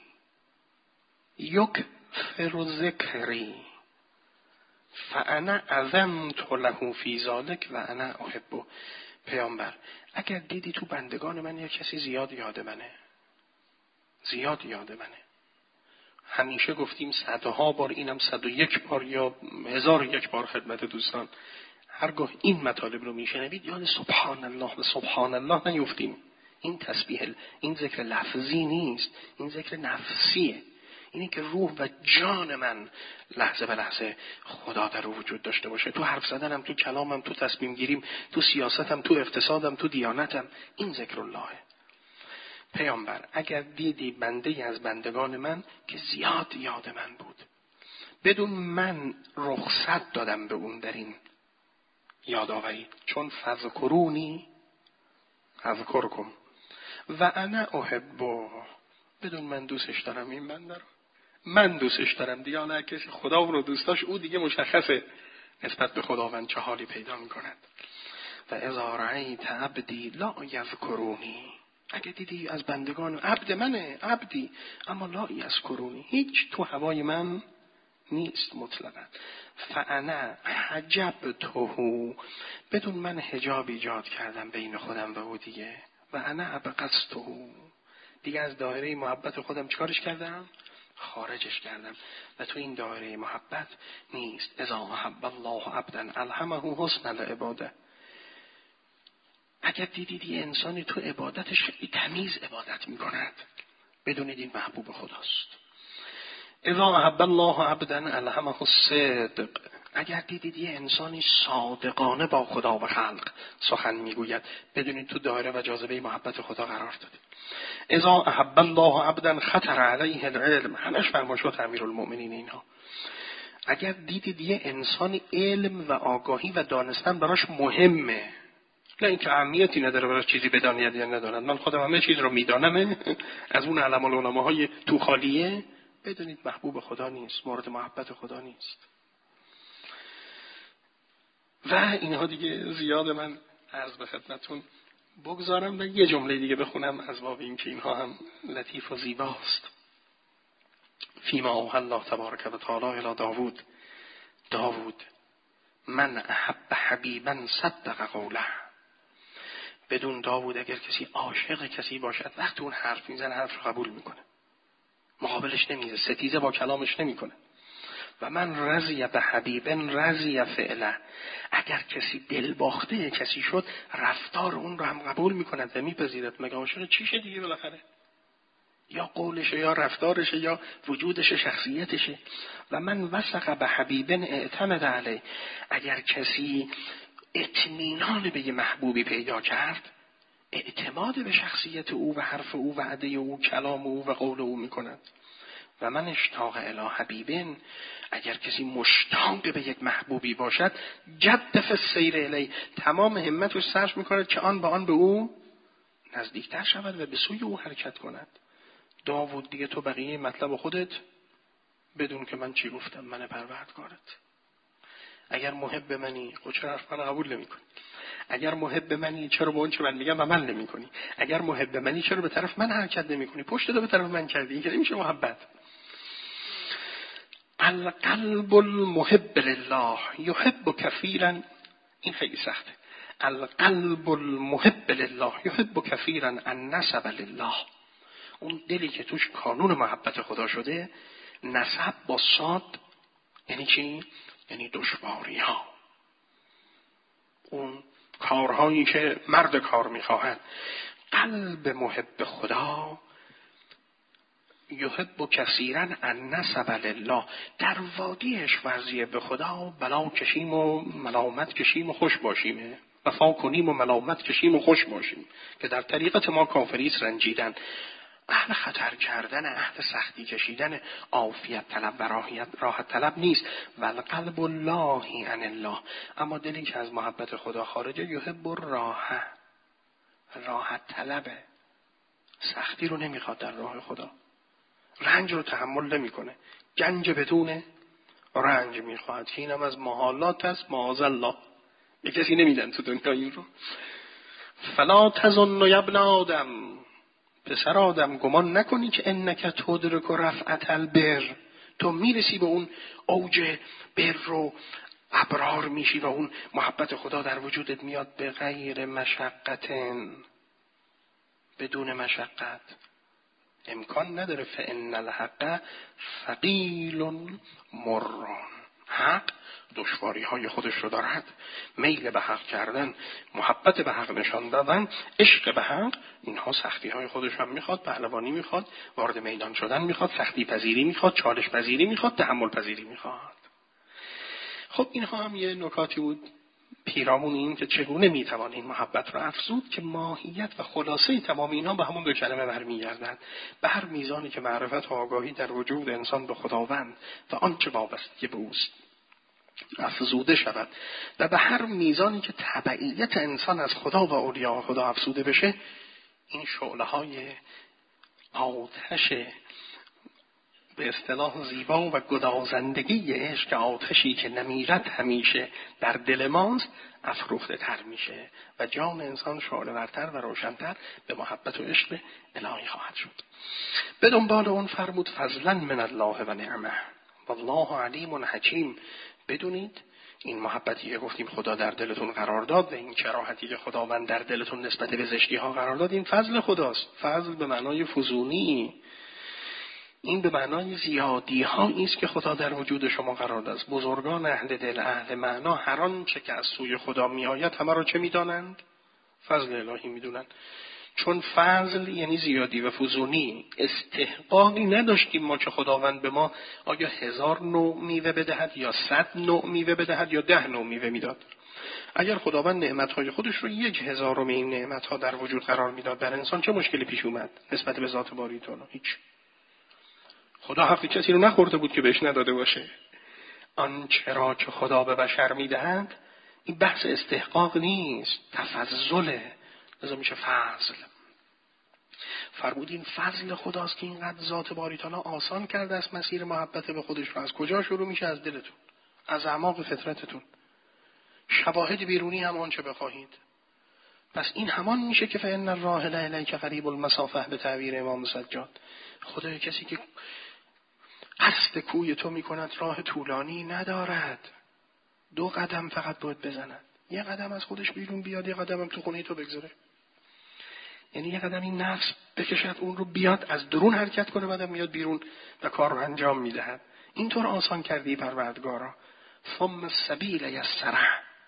یکثر ذکری فانا عظمت له فی ذلک و انا احبه. پیامبر اگر دیدی تو بندگان من یا کسی زیاد یاد منه، زیاد یاد منه، همیشه گفتیم صدها بار، اینم صد و یک بار یا هزار و یک بار خدمت دوستان، هرگاه این مطالب رو میشنوید یاد سبحان الله و سبحان الله نیفتیم. این تسبیح، این ذکر لفظی نیست، این ذکر نفسیه. اینه که روح و جان من لحظه به لحظه خدا در رو وجود داشته باشه، تو حرف زدنم، تو کلامم، تو تصمیم گیریم، تو سیاستم، تو اقتصادم، تو دیانتم. این ذکر اللهه. پیامبر اگر دیدی بنده از بندگان من که زیاد یاد من بود، بدون من رخصت دادم به اون در این یادآوری، چون فذکرونی اذکرکم و انا احبه، بدون من دوستش دارم این بنده رو، من دوستش دارم دیگه. نه کسی خدا رو دوست داشت، او دیگه مشخصه نسبت به خداوند چه حالی پیدا میکند. و اذا رأیت عبدی لا یذکرونی، اگه دیدی از بندگان عبد منه، عبدی اما لا یذکرونی، هیچ تو هوای من نیست مطلقا. فانا حجبته، بدون من حجاب ایجاد کردم بین خودم و او دیگه. و انا ابغضته، دیگه از دایره محبت خودم چیکارش کردم؟ خارجش کردم و تو این دایره محبت نیست. اذا احب الله عبدا الهمه حسن العباده. اگر دیدید یه انسانی تو عبادتش خیلی تمیز عبادت میکند، بدونید این محبوب خداست. اذا احب الله عبدا الهمه الصدق. اگر دیدید یه انسانی صادقانه با خدا و خلق سخن میگوید، بدونید تو دایره و جاذبه محبت خدا قرار دادید. اذا احب الله عبدا خطر علیه العلم، همش فرمایشات امیرالمؤمنین اینها. اگر دیدید یه انسانی علم و آگاهی و دانستن براش مهمه، نه اینکه اهمیتی نداره براش چیزی بدانید یا نداند، من خودم همه چیز رو میدانم، از اون علم العلماهای تو خالیه، بدونید محبوب خدا نیست، مورد محبت خدا نیست. و اینها دیگه زیاد من عرض به خدمتون بگذارم و یه جمله دیگه بخونم از باب این که اینها هم لطیف و زیباست. فیما اوحی الله تبارک و تعالی الی داوود، داوود من احب حبیبا صدق قوله. بدون داوود اگر کسی عاشق کسی باشد، وقتی اون حرف میزنه حرف رو قبول میکنه، مقابلش نمیزه، ستیزه با کلامش نمیکنه. و من رضی به حبیبن رضی فعله، اگر کسی دل باخته کسی شد، رفتار اون رو هم قبول میکند و میپذیرد. مگه عاشق چیشه دیگه بالاخره؟ یا قولشه یا رفتارشه یا وجودشه، شخصیتشه. و من وثق به حبیبن اعتمد علیه، اگر کسی اطمینان به یه محبوبی پیدا کرد، اعتماد به شخصیت او و حرف او و وعده او، کلام او و قول او میکند. و من اشتاق الی حبیبن، اگر کسی مشتاق به یک محبوبی باشد، جد فی السیر الی، تمام همتش صرف میکند که آن به آن به او نزدیکتر شود و به سوی او حرکت کند. داوود دیگه تو بقیه مطلب خودت بدون که من چی گفتم، من پروردگارت. اگر محب منی، خود چرا حرف من قبول نمی کنی؟ اگر محب منی چرا به اون چه من میگم عمل نمی کنی؟ اگر محب منی چرا به طرف من حرکت نمی کنی؟ پشت تو به طرف من کردی. این که نمیشه محبت. القلب المحب لله یحب کثیرا، این خیلی سخته. القلب المحب لله یحب کثیرا النسب لله، اون دلی که توش کانون محبت خدا شده، نسب با صاد یعنی چی؟ یعنی دشواری ها، اون کارهایی که مرد کار میخواهد. قلب محب خدا یحب کثیرا النسب لله، در وادیش ورزیه به خدا، بلا کشیم و ملامت کشیم و خوش باشیم، وفا کنیم و ملامت کشیم و خوش باشیم، که در طریقت ما کافریست رنجیدن. اهل خطر کردن، اهل سختی کشیدن، عافیت طلب و راحت راحت طلب نیست. والقلب الله عن الله، اما دلی که از محبت خدا خارجه یحب الراحه، راحت طلبه، سختی رو نمیخواد در راه خدا، رنج رو تحمل نمیکنه، گنج بدون رنج میخواد که اینم از محالات است. معاذ الله، به کسی نمیدن تو دنیا این رو. فلا تظن یا ابن آدم، پسر آدم گمان نکنی که انک تدرک رفعت البر، تو میرسی به اون اوج بر رو، ابرار میشی و اون محبت خدا در وجودت میاد به غیر مشقت، بدون مشقت. امکان نداره. فان الحق ثقیل مر، حق دشواری های خودش رو دارد. میل به حق کردن، محبت به حق نشان دادن، عشق به حق، اینها سختی های خودش هم میخواد، پهلوانی میخواد، وارد میدان شدن میخواد، سختی پذیری میخواد، چالش پذیری میخواد، تحمل پذیری میخواد. خب اینها هم یه نکاتی بود پیرامون این که چگونه میتوان این محبت را افزود، که ماهیت و خلاصه تمام اینها به همون دو کلمه برمیگردند: به هر میزانی که معرفت و آگاهی در وجود انسان به خداوند و آنچه وابسته به اوست افزوده شود، و به هر میزانی که تبعیت انسان از خدا و اولیاء خدا افزوده بشه، این شعله های آتش به اصطلاح زیبا و گدازندگی عشق، آتشی که نمیرد همیشه در دل ماست، افروخته تر میشه و جان انسان شعله ورتر و روشنتر به محبت و عشق الهی خواهد شد. به دنبال اون فرمود فضلا من الله و نعمه والله علیم حکیم. بدونید این محبتی که گفتیم خدا در دلتون قرار داد و این کراهتی که خداوند در دلتون نسبت به زشتی ها قرار داد، این فضل خداست. فضل به معنای فزونی، این به معنای زیادی هایی است که خدا در وجود شما قرار داد. بزرگان اهل دل، اهل معنا، هر آنچه که از سوی خدا می آید همه را چه می دانند؟ فضل الهی می دونند. چون فضل یعنی زیادی و فزونی. استحقاقی نداشتیم ما که خداوند به ما آیا هزار نوع میوه بدهد یا صد نوع میوه بدهد یا ده نوع میوه میداد. اگر خداوند نعمتهای خودش رو یک هزارم این نعمتها در وجود قرار میداد در انسان، چه مشکلی پیش اومد نسبت به ذات باری تعالی؟ هیچ. خدا حقی کسی رو نخورده بود که بهش نداده باشه. آنچه را که خدا به بشر میدهد این بحث استحقاق نیست، تفضله، لذا میشه فضل. فرمود این فضل خداست که اینقدر ذات باری تعالی آسان کرده است مسیر محبت به خودش رو. از کجا شروع میشه؟ از دلتون، از اعماق فطرتتون. شواهد بیرونی هم آنچه بخواهید. پس این همان میشه که فإن الراحل الیک قریب المسافه به تعبیر امام سجاد. خدای کسی که قصد کوی تو میکند راه طولانی ندارد، دو قدم فقط باید بزند، یه قدم از خودش بیرون بیاد، یه قدم هم تو خونه تو بگذاره. یعنی یه قدم این نفس بکشد اون رو بیاد، از درون حرکت کنه، بعدم میاد بیرون و کار رو انجام میدهد. اینطور آسان کردی پروردگارا. ثم السبیل یسره،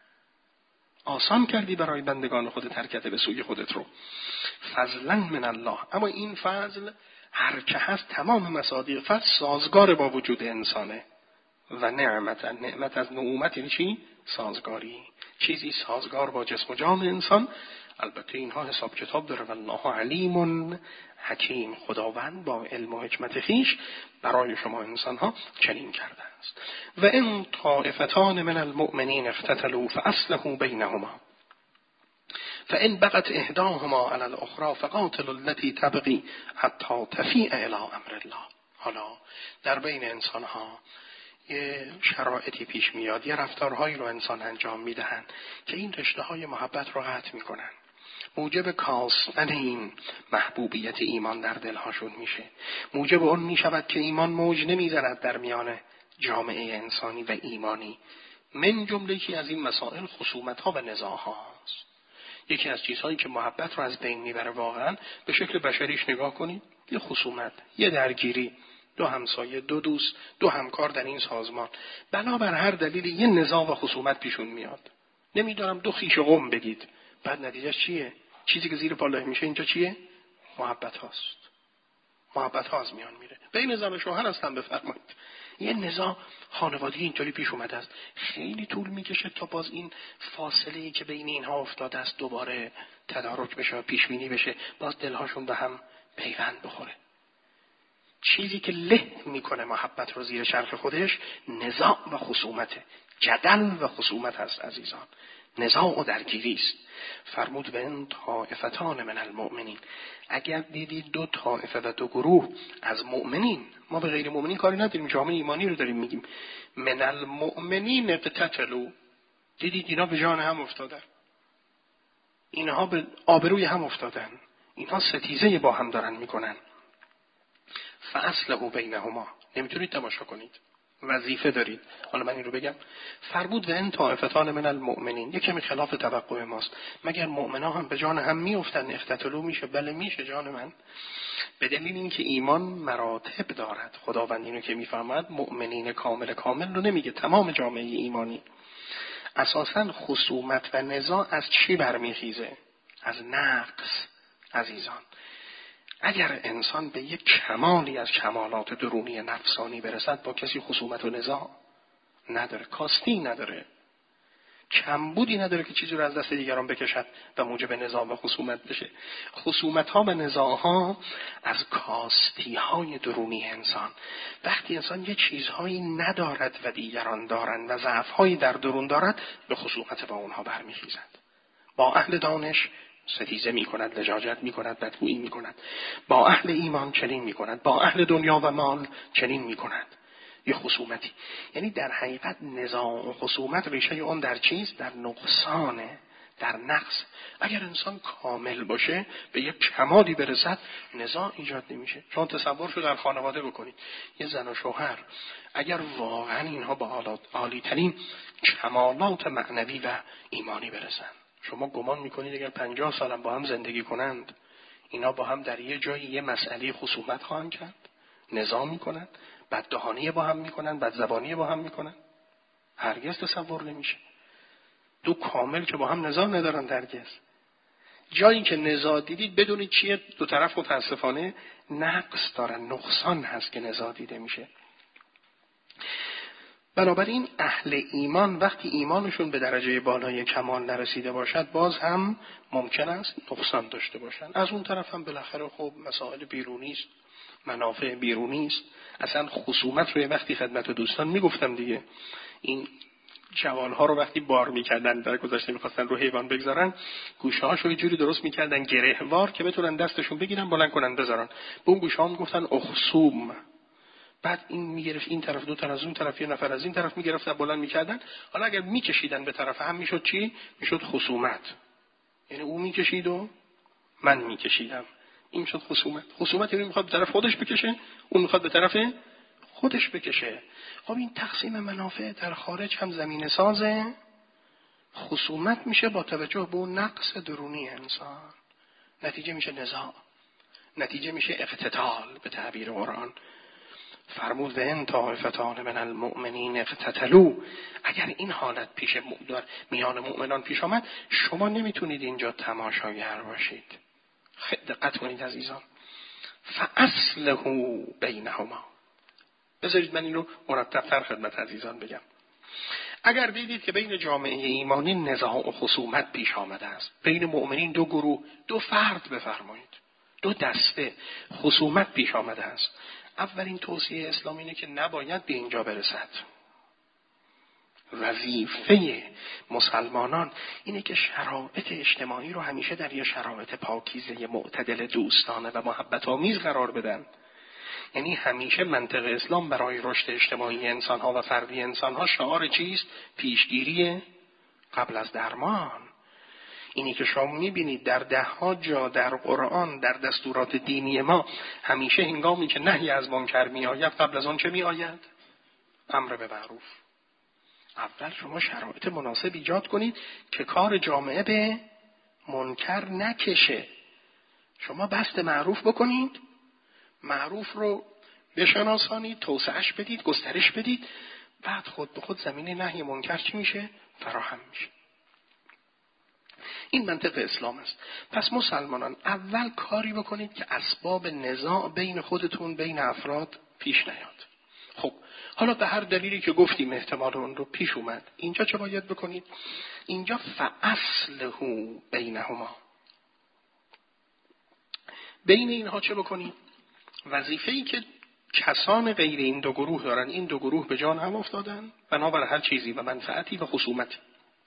آسان کردی برای بندگان خودت حرکت به سوی خودت رو. فضلا من الله. اما این فضل هر که هست تمام مصادیق فضل سازگار با وجود انسانه. و نعمت، نعمت از نعومت یعنی چی؟ سازگاری، چیزی سازگار با جسم و جان انسان. البته اینها حساب کتاب داره. والله علیم حکیم. خداوند با علم و حکمت خویش برای شما انسان ها چنین کرده است. و ان طائفتان من المؤمنین اقتتلوا فاصلحوا بینهما فان بغت احداهما علی الاخرى فقاتلوا التي تبغي حتی تفیء الی امر الله. حالا در بین انسان ها یه شرایطی پیش میاد، یه رفتارهایی رو انسان انجام میدهن که این رشته های محبت رو قطع میکنن، موجب کاستن این محبوبیت ایمان در دلهاشون میشه، موجب اون میشود که ایمان موج نمیزند در میان جامعه انسانی و ایمانی. من جمله یکی از این مسائل خصومت ها و نزاع هاست. یکی از چیزهایی که محبت رو از بین میبره واقعا به شکل بشریش نگاه کنید، یه خصومت، یه درگیری، دو همسایه، دو دوست، دو همکار در این سازمان، بنابر هر دلیلی یه نزاع و خصومت پیشون میاد. نمیدارم دو خیش قم بگید، بعد نتیجه چیه؟ چیزی که زیر پالای میشه اینجا چیه؟ محبت هاست. محبت ها از میان میره. بین زن و شوهر هستن بفرمایید. یه نزاع خانوادگی اینطوری پیش اومده است. خیلی طول میکشه تا باز این فاصله‌ای که بین اینها افتاده است دوباره تدارک بشه و پیش بینی بشه، باز دلهاشون به هم پیوند بخوره. چیزی که له میکنه محبت رو زیر چرخ خودش نزاع و خصومته، جدل و خصومت هست عزیزان، نزاع و درگیری است. فرمود به این طائفتان من المؤمنین، اگر دیدید دو طائفه و دو گروه از مؤمنین، ما به غیر مؤمنین کاری نداریم، جامعه ایمانی رو داریم میگیم، من المؤمنین اقتتلوا، دیدید اینا به جان هم افتادن، اینها به آبروی هم افتادن، اینها ستیزه با هم دارن میکنن، فاصلحوا بینهما، نمیتونید تماشا کنید، وظیفه دارید. حالا من این رو بگم، فرمود و ان طائفتان من المؤمنین، یکی کمی خلاف توقع ماست، مگر مؤمنا هم به جان هم میافتن اقتتلوا میشه؟ بله میشه جان من، به دلیل اینکه ایمان مراتب دارد. خداوند اینو که میفرماد مؤمنین کامل کامل رو نمیگه، تمام جامعه ایمانی. اساساً خصومت و نزاع از چی برمیخیزه؟ از نقص عزیزان. اگر انسان به یک کمالی از کمالات درونی نفسانی برسد، با کسی خصومت و نزاع نداره، کاستی نداره، کمبودی نداره که چیزی رو از دست دیگران بکشد و موجب نزاع و خصومت بشه. خصومت ها و نزاع ها از کاستی های درونی انسان. وقتی انسان یه چیزهایی ندارد و دیگران دارند و ضعف هایی در درون دارد، به خصومت با اونها برمیخیزد. با اهل دانش ستیزه می کند، لجاجت می کند، بدگویی می کند. با اهل ایمان چنین می کند، با اهل دنیا و مال چنین می کند. یه خصومتی، یعنی در حقیقت نزاع و خصومت ریشه اون در چیز؟ در نقصانه، در نقص. اگر انسان کامل باشه، به یک کمالی برسد، نزاع ایجاد نمیشه. چون تصورشو در خانواده بکنید، یه زن و شوهر اگر واقعا اینها با عالی ترین کمالات معنوی و ایمانی برسن، شما گمان میکنید اگر پنجاه سالم با هم زندگی کنند، اینا با هم در یه جایی یه مسئله خصومت خواهند کرد، نزاع میکنند، بددهانی با هم میکنن، بدزبانی با هم میکنن؟ هرگز تصور نمیشه. دو کامل که با هم نزاع ندارن هرگز. جایی که نزاع دیدید بدونید چیه؟ دو طرف متاسفانه نقص دارن، نقصان هست که نزاع دیده میشه. بنابراین اهل ایمان وقتی ایمانشون به درجه بالای کمال نرسیده باشد، باز هم ممکن است نقصان داشته باشن. از اون طرف هم بالاخره خب مسائل بیرونی است، منافع بیرونی است. اصلا خصومت رو وقتی خدمت دوستان میگفتم دیگه، این جوانها رو وقتی بار میکردن در گذشته میخواستن رو حیوان بگذارن، گوشه هاشو یه جوری درست میکردن گرهوار که بتونن دستشون بگیرن بلند کنن بذارن، به اون گوشه ها میگفتن اخصوم. بعد این میگرفت این طرف، دو تا از اون طرف، یه نفر از این طرف میگرفتن بلند میکردن. حالا اگر میکشیدن به طرف هم میشد چی؟ میشد خصومت. یعنی اون میکشید و من میکشیدم، این شد خصومت. خصومت یعنی میخواد به طرف خودش بکشه، اون میخواد به طرف خودش بکشه. خب این تقسیم منافع در خارج هم زمینه سازه خصومت میشه با توجه به اون نقص درونی انسان. نتیجه میشه نزاع، نتیجه میشه اقتتال به تعبیر قرآن. فرمود و ان طائفتان من المؤمنین اقتتلوا، اگر این حالت پیش میان مؤمنان پیش آمد، شما نمیتونید اینجا تماشاگر باشید. خیلی دقت کنید عزیزان. فاصلحوا بینهما، بذارید من این رو مرتب‌تر خدمت عزیزان بگم. اگر دیدید که بین جامعه ایمانی نزاع و خصومت پیش آمده است، بین مؤمنین دو گروه، دو فرد بفرمایید، دو دسته خصومت پیش آمده است، اولین توصیه اسلام اینه که نباید به اینجا برسد. وظیفه مسلمانان اینه که شرایط اجتماعی رو همیشه در یه شرایط پاکیزه معتدل دوستانه و محبت آمیز قرار بدن. یعنی همیشه منطق اسلام برای رشد اجتماعی انسان‌ها و فردی انسان‌ها شعار چیست؟ پیشگیری قبل از درمان. اینی که شما می‌بینید در ده ها جا در قرآن، در دستورات دینی ما، همیشه هنگامی که نهی از منکر می‌آید قبل از آن چه می‌آید؟ امر به معروف. اول شما شرایط مناسب ایجاد کنید که کار جامعه به منکر نکشه. شما بست معروف بکنید، معروف رو بشناسانید، توسعهش بدید، گسترش بدید، بعد خود به خود زمینه نهی منکر چی میشه؟ فراهم میشه. این منطق اسلام است. پس مسلمانان اول کاری بکنید که اسباب نزاع بین خودتون، بین افراد پیش نیاد. خب حالا به هر دلیلی که گفتیم احتمال اون رو پیش اومد، اینجا چه باید بکنید؟ اینجا فاصلحوا بینهما، بین اینها چه بکنید؟ وظیفه‌ای که کسان غیر این دو گروه دارن، این دو گروه به جان هم افتادن بنابر هر چیزی و منفعتی و خصومتی.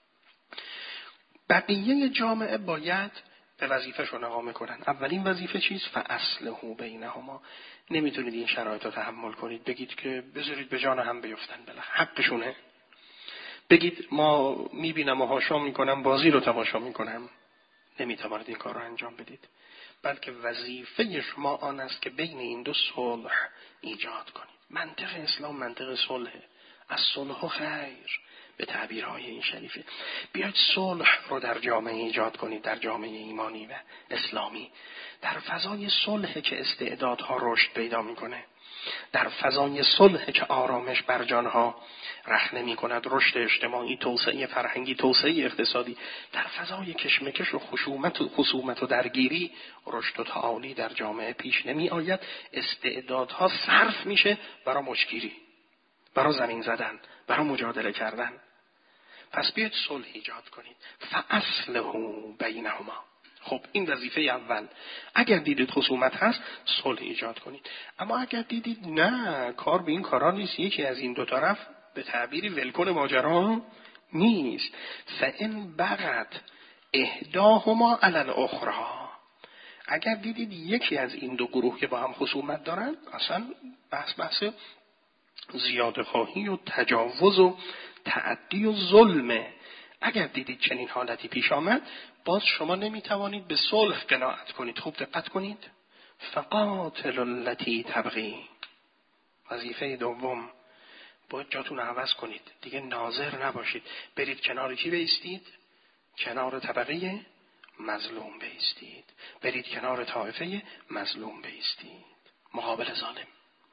بقیه جامعه باید به وظیفه‌شون اقامه کنن. اولین وظیفه چیست؟ فاصلحوا بینهما. نمیتونید این شرایط رو تحمل کنید بگید که بذارید به جان هم بیفتن، بالاخره حقشونه. بگید ما میبینم و هاشا میکنم، بازی رو تماشا میکنم. نمیتوانید این کار رو انجام بدید، بلکه وظیفه شما آن است که بین این دو صلح ایجاد کنید. منطق اسلام منطق صلحه. از صلح خیر به تعبیرهای این شریفه. بیاید صلح رو در جامعه ایجاد کنید، در جامعه ایمانی و اسلامی. در فضای صلح که استعدادها رشد پیدا میکنه، در فضای صلح که آرامش بر جانها رخنه میکند، رشد اجتماعی، توسعه فرهنگی، توسعه اقتصادی. در فضای کشمکش و خشونت و خصومت و درگیری رشد و تعالی در جامعه پیش نمی آید. استعدادها صرف میشه برای مشگیری، برای زمین زدن، برای مجادله کردن. پس بیاید صلح ایجاد کنید. فاصلحوا بینهما. خب این وظیفه اول. اگر دیدید خصومت هست صلح ایجاد کنید. اما اگر دیدید نه کار به این کارا نیست، یکی از این دو طرف به تعبیری ولکن ماجرا نیست، فإن بغت احداهما علی الاخری. اگر دیدید یکی از این دو گروه که با هم خصومت دارن، اصلا بحث بحث زیاده خواهی و تجاوز و تعدی و ظلمه، اگر دیدید چنین حالتی پیش آمد، باز شما نمیتوانید به صلح قناعت کنید. خوب دقت کنید. فقاتل التی تبغی. وظیفه دوم، باید جاتون عوض کنید، دیگه ناظر نباشید. برید کنار کی بایستید؟ کنار طبقه مظلوم بایستید. برید کنار طایفه مظلوم بایستید، مقابل ظالم.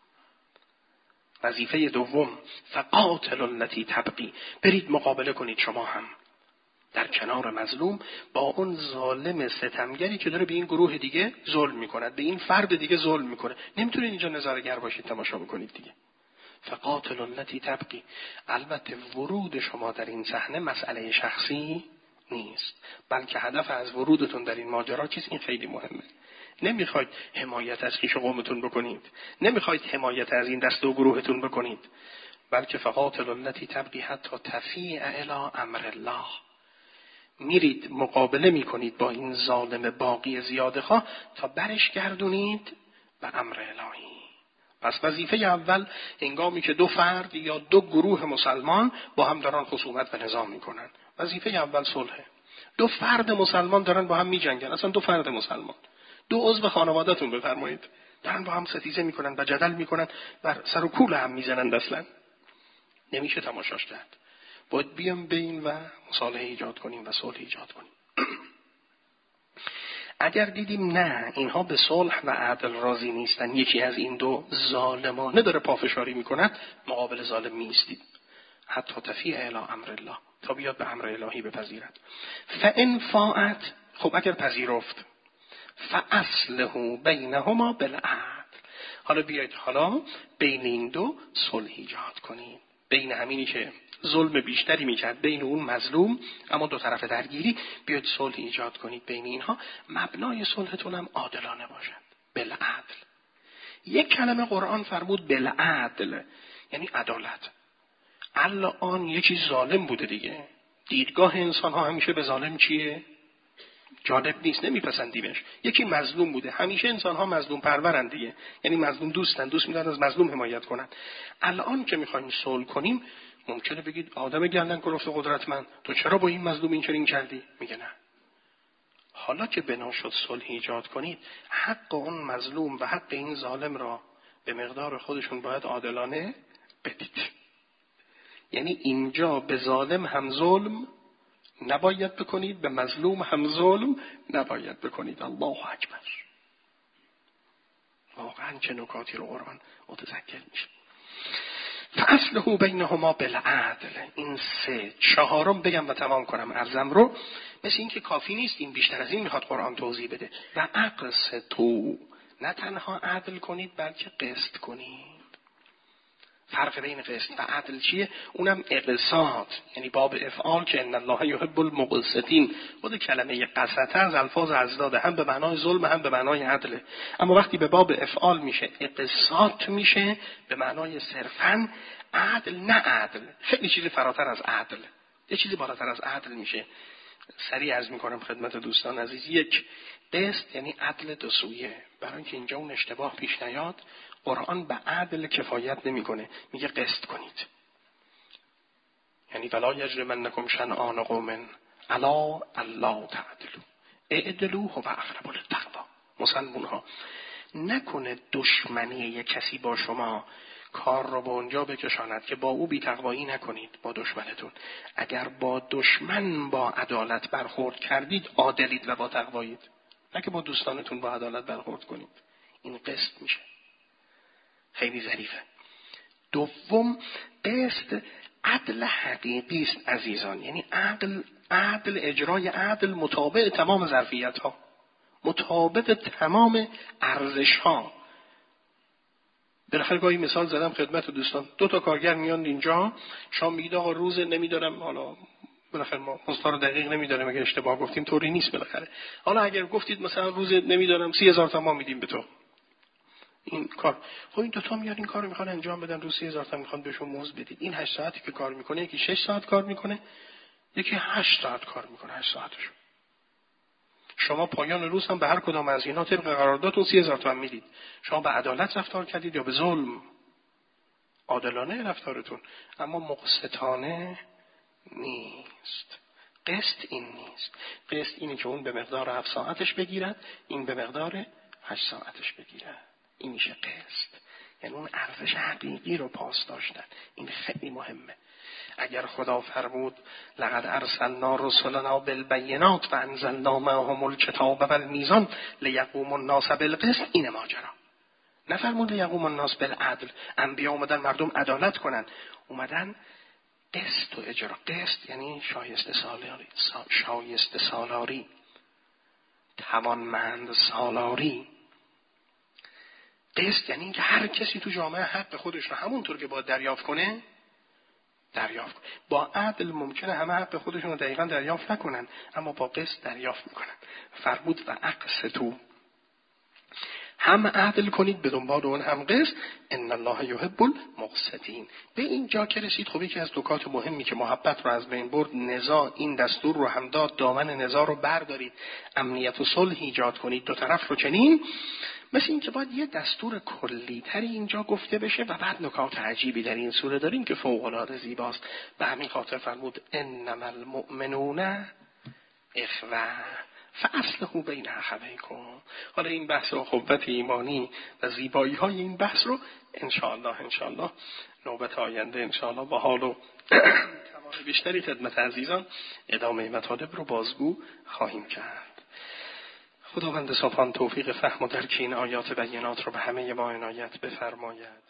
وظیفه دوم فقاتل التی تبغی. برید مقابله کنید شما هم در کنار مظلوم با اون ظالم ستمگری که داره به این گروه دیگه ظلم میکند، به این فرد دیگه ظلم میکنه. نمیتونید اینجا نظاره‌گر باشید تماشا بکنید دیگه. فقاتل التی تبغی. البته ورود شما در این صحنه مسئله شخصی نیست، بلکه هدف از ورودتون در این ماجرا چیست؟ این خیلی مهمه. نمیخواید حمایت از خویش و قومتون بکنید، نمیخواید حمایت از این دسته و گروهتون بکنید، بلکه فقاتل التی تبغی حتی تفیء الی امر الله. میرید مقابله میکنید با این ظالم باقی زیاده خواه تا برش گردونید به امر الهی. پس وظیفه اول هنگامی که دو فرد یا دو گروه مسلمان با هم دارن خصومت و نظام میکنن، وظیفه اول صلحه. دو فرد مسلمان دارن با هم میجنگن، اصلا دو فرد مسلمان، دو عضو خانواده‌تون بفرمایید، دارن با هم ستیزه میکنن و جدل میکنن، بر سر و کول هم میزنن. اصلا نمیشه تماشاش کرد. باید بیام بین و مصالحه ایجاد کنیم و صلح ایجاد کنیم. اگر دیدیم نه اینها به صلح و عدل راضی نیستن، یکی از این دو ظالمانه داره پافشاری میکند، مقابل ظالم میستید حتی تفیء الی امر الله، تا بیاد به امر الهی بپذیرد. فإن فاءت. خب اگر پذیرفت، فاصلحوا بینهما بالعدل. حالا بیایید حالا بین این دو صلح ایجاد کنید، بین همینی که ظلم بیشتری میکرد، بین اون مظلوم اما دو طرف درگیری، بیاید صلح ایجاد کنید بین اینها. مبنای صلحتون هم عادلانه باشد، بالعدل. یک کلمه قرآن فرمود بالعدل، یعنی عدالت. الان یکی ظالم بوده دیگه، دیدگاه انسان ها همیشه به ظالم چیه؟ جالب نیست، نمیپسندیمش. یکی مظلوم بوده، همیشه انسان ها مظلوم پرورن دیگه، یعنی مظلوم دوستن، دوست می‌دارن از مظلوم حمایت کنن. الان که میخوایم صلح کنیم، ممکنه بگید آدم گردن کلفت قدرتمند، تو چرا با این مظلوم این چنین کردی؟ میگه نه. حالا که بنا شد صلح ایجاد کنید، حق اون مظلوم و حق این ظالم را به مقدار خودشون باید عادلانه بدید. یعنی اینجا به ظالم هم ظلم نباید بکنید، به مظلوم هم ظلم نباید بکنید. الله اکبر. واقعا چه نکاتی رو قرآن متذکر میشه. فاصلحوا بینهما بالعدل. این سه. چهارم بگم و تمام کنم عرضم رو. مثل این که کافی نیست، این بیشتر از این میخواد قرآن توضیح بده. و اقسطوا. نه تنها عدل کنید بلکه قسط کنید. فرق بین قسط و عدل چیه؟ اونم اقساط، یعنی باب افعال که ان الله یحب المقسطین. خود کلمه قسطه از الفاظ ازداده، هم به معنای ظلم هم به معنای عدل. اما وقتی به باب افعال میشه اقساط میشه به معنای صرفاً عدل، نه عدل، خیلی چیزی فراتر از عدل، یه چیزی بالاتر از عدل میشه. سریع عرض میکنم خدمت دوستان عزیز. یک، قسط یعنی عدل دو سویه. برای اینکه اینجا اون اشتباه پیش نیاد، قرآن به عدل کفایت نمیکنه، میگه قسط کنید. یعنی ولا یجرمنکم شنآن قوم علی الا تعدلوا اعدلوا هو اقرب للتقوی. مسلمون ها، نکنه دشمنی یک کسی با شما کار رو به اونجا بکشاند که با او بی تقوایی نکنید با دشمنتون. اگر با دشمن با عدالت برخورد کردید عادلید و با تقوایید، نه که با دوستانتون با عدالت برخورد کنید. این قسط میشه. خیلی ظریفه. دوم، قسط عدل حقیقی است عزیزان، یعنی عدل عدل اجرای عدل مطابق تمام ظرفیت ها، مطابق تمام ارزش ها. بالاخره گاهی مثال زدم خدمت دوستان، دو تا کارگر میان اینجا، شما میگید آقا روز نمیدارم، حالا بالاخره ما مصدر دقیق نمیداریم، اگه اشتباه گفتیم طوری نیست بالاخره، حالا اگر گفتید مثلا روز نمیدارم سی هزار تومان میدیم به تو این کار، خب این دو تا میاد این کارو میخوان انجام بدن، روز سی هزار تومان میخوان بهشون مزد بدید. این هشت ساعتی که کار میکنه، یکی شش ساعت کار میکنه، یکی هشت ساعت کار میکنه، هشت ساعتش. شما پایان روز هم به هر کدام از اینا طبق قراردادتون سی هزار تومان میدید. شما به عدالت رفتار کردید یا به ظلم؟ عادلانه رفتارتون، اما مقسطانه نیست. قسط این نیست. قسط اینه که اون به مقدار هفت ساعتش بگیرد، این به مقدار هشت ساعتش بگیرد. این میشه قسط، یعنی اون ارزش حقیقی رو پاس داشتن. این خیلی مهمه. اگر خدا فرمود لقد ارسلنا رسلنا بالبینات و انزلنا معهم الکتاب والمیزان لیقوم الناس بالقسط، این ماجرا. نفرمود لیقوم الناس بالعدل، انبیا اومدن مردم عدالت کنن، اومدن قسط و اجرا. قسط یعنی شایسته سالاری، شایسته سالاری، توانمند سالاری. قسط یعنی اینکه هر کسی تو جامعه حق خودش رو همونطور که باید دریافت کنه دریافت کنه. با عدل ممکنه همه حق خودشون رو دقیقاً دریافت نکنن، اما با قسط دریافت میکنن. فرمود و اقسطوا، هم عدل کنید به دنبال اون هم قسط، ان الله یحب المقسطین. به اینجا که رسید، خب یکی از نکات مهمی که محبت رو از بین برد، نزاع این دستور رو هم داد، دامن نزاع رو بردارید، امنیت و صلح ایجاد کنید دو طرف رو. چنین مثل این که باید یه دستور کلی تری اینجا گفته بشه و بعد نکات عجیبی در این سوره داریم که فوق العاده زیباست. به همین خاطر فرمود انما المؤمنون اخوه فاصلحوا بین اخویکم. حالا این بحث و قوت ایمانی و زیبایی های این بحث رو انشاءالله انشاءالله نوبت آینده انشاءالله با حال و توان بیشتری خدمت عزیزان ادامه مطالب رو بازگو خواهیم کرد. خداوند سبحان توفیق فهم و درک این آیات بینات رو به همه ما عنایت بفرماید.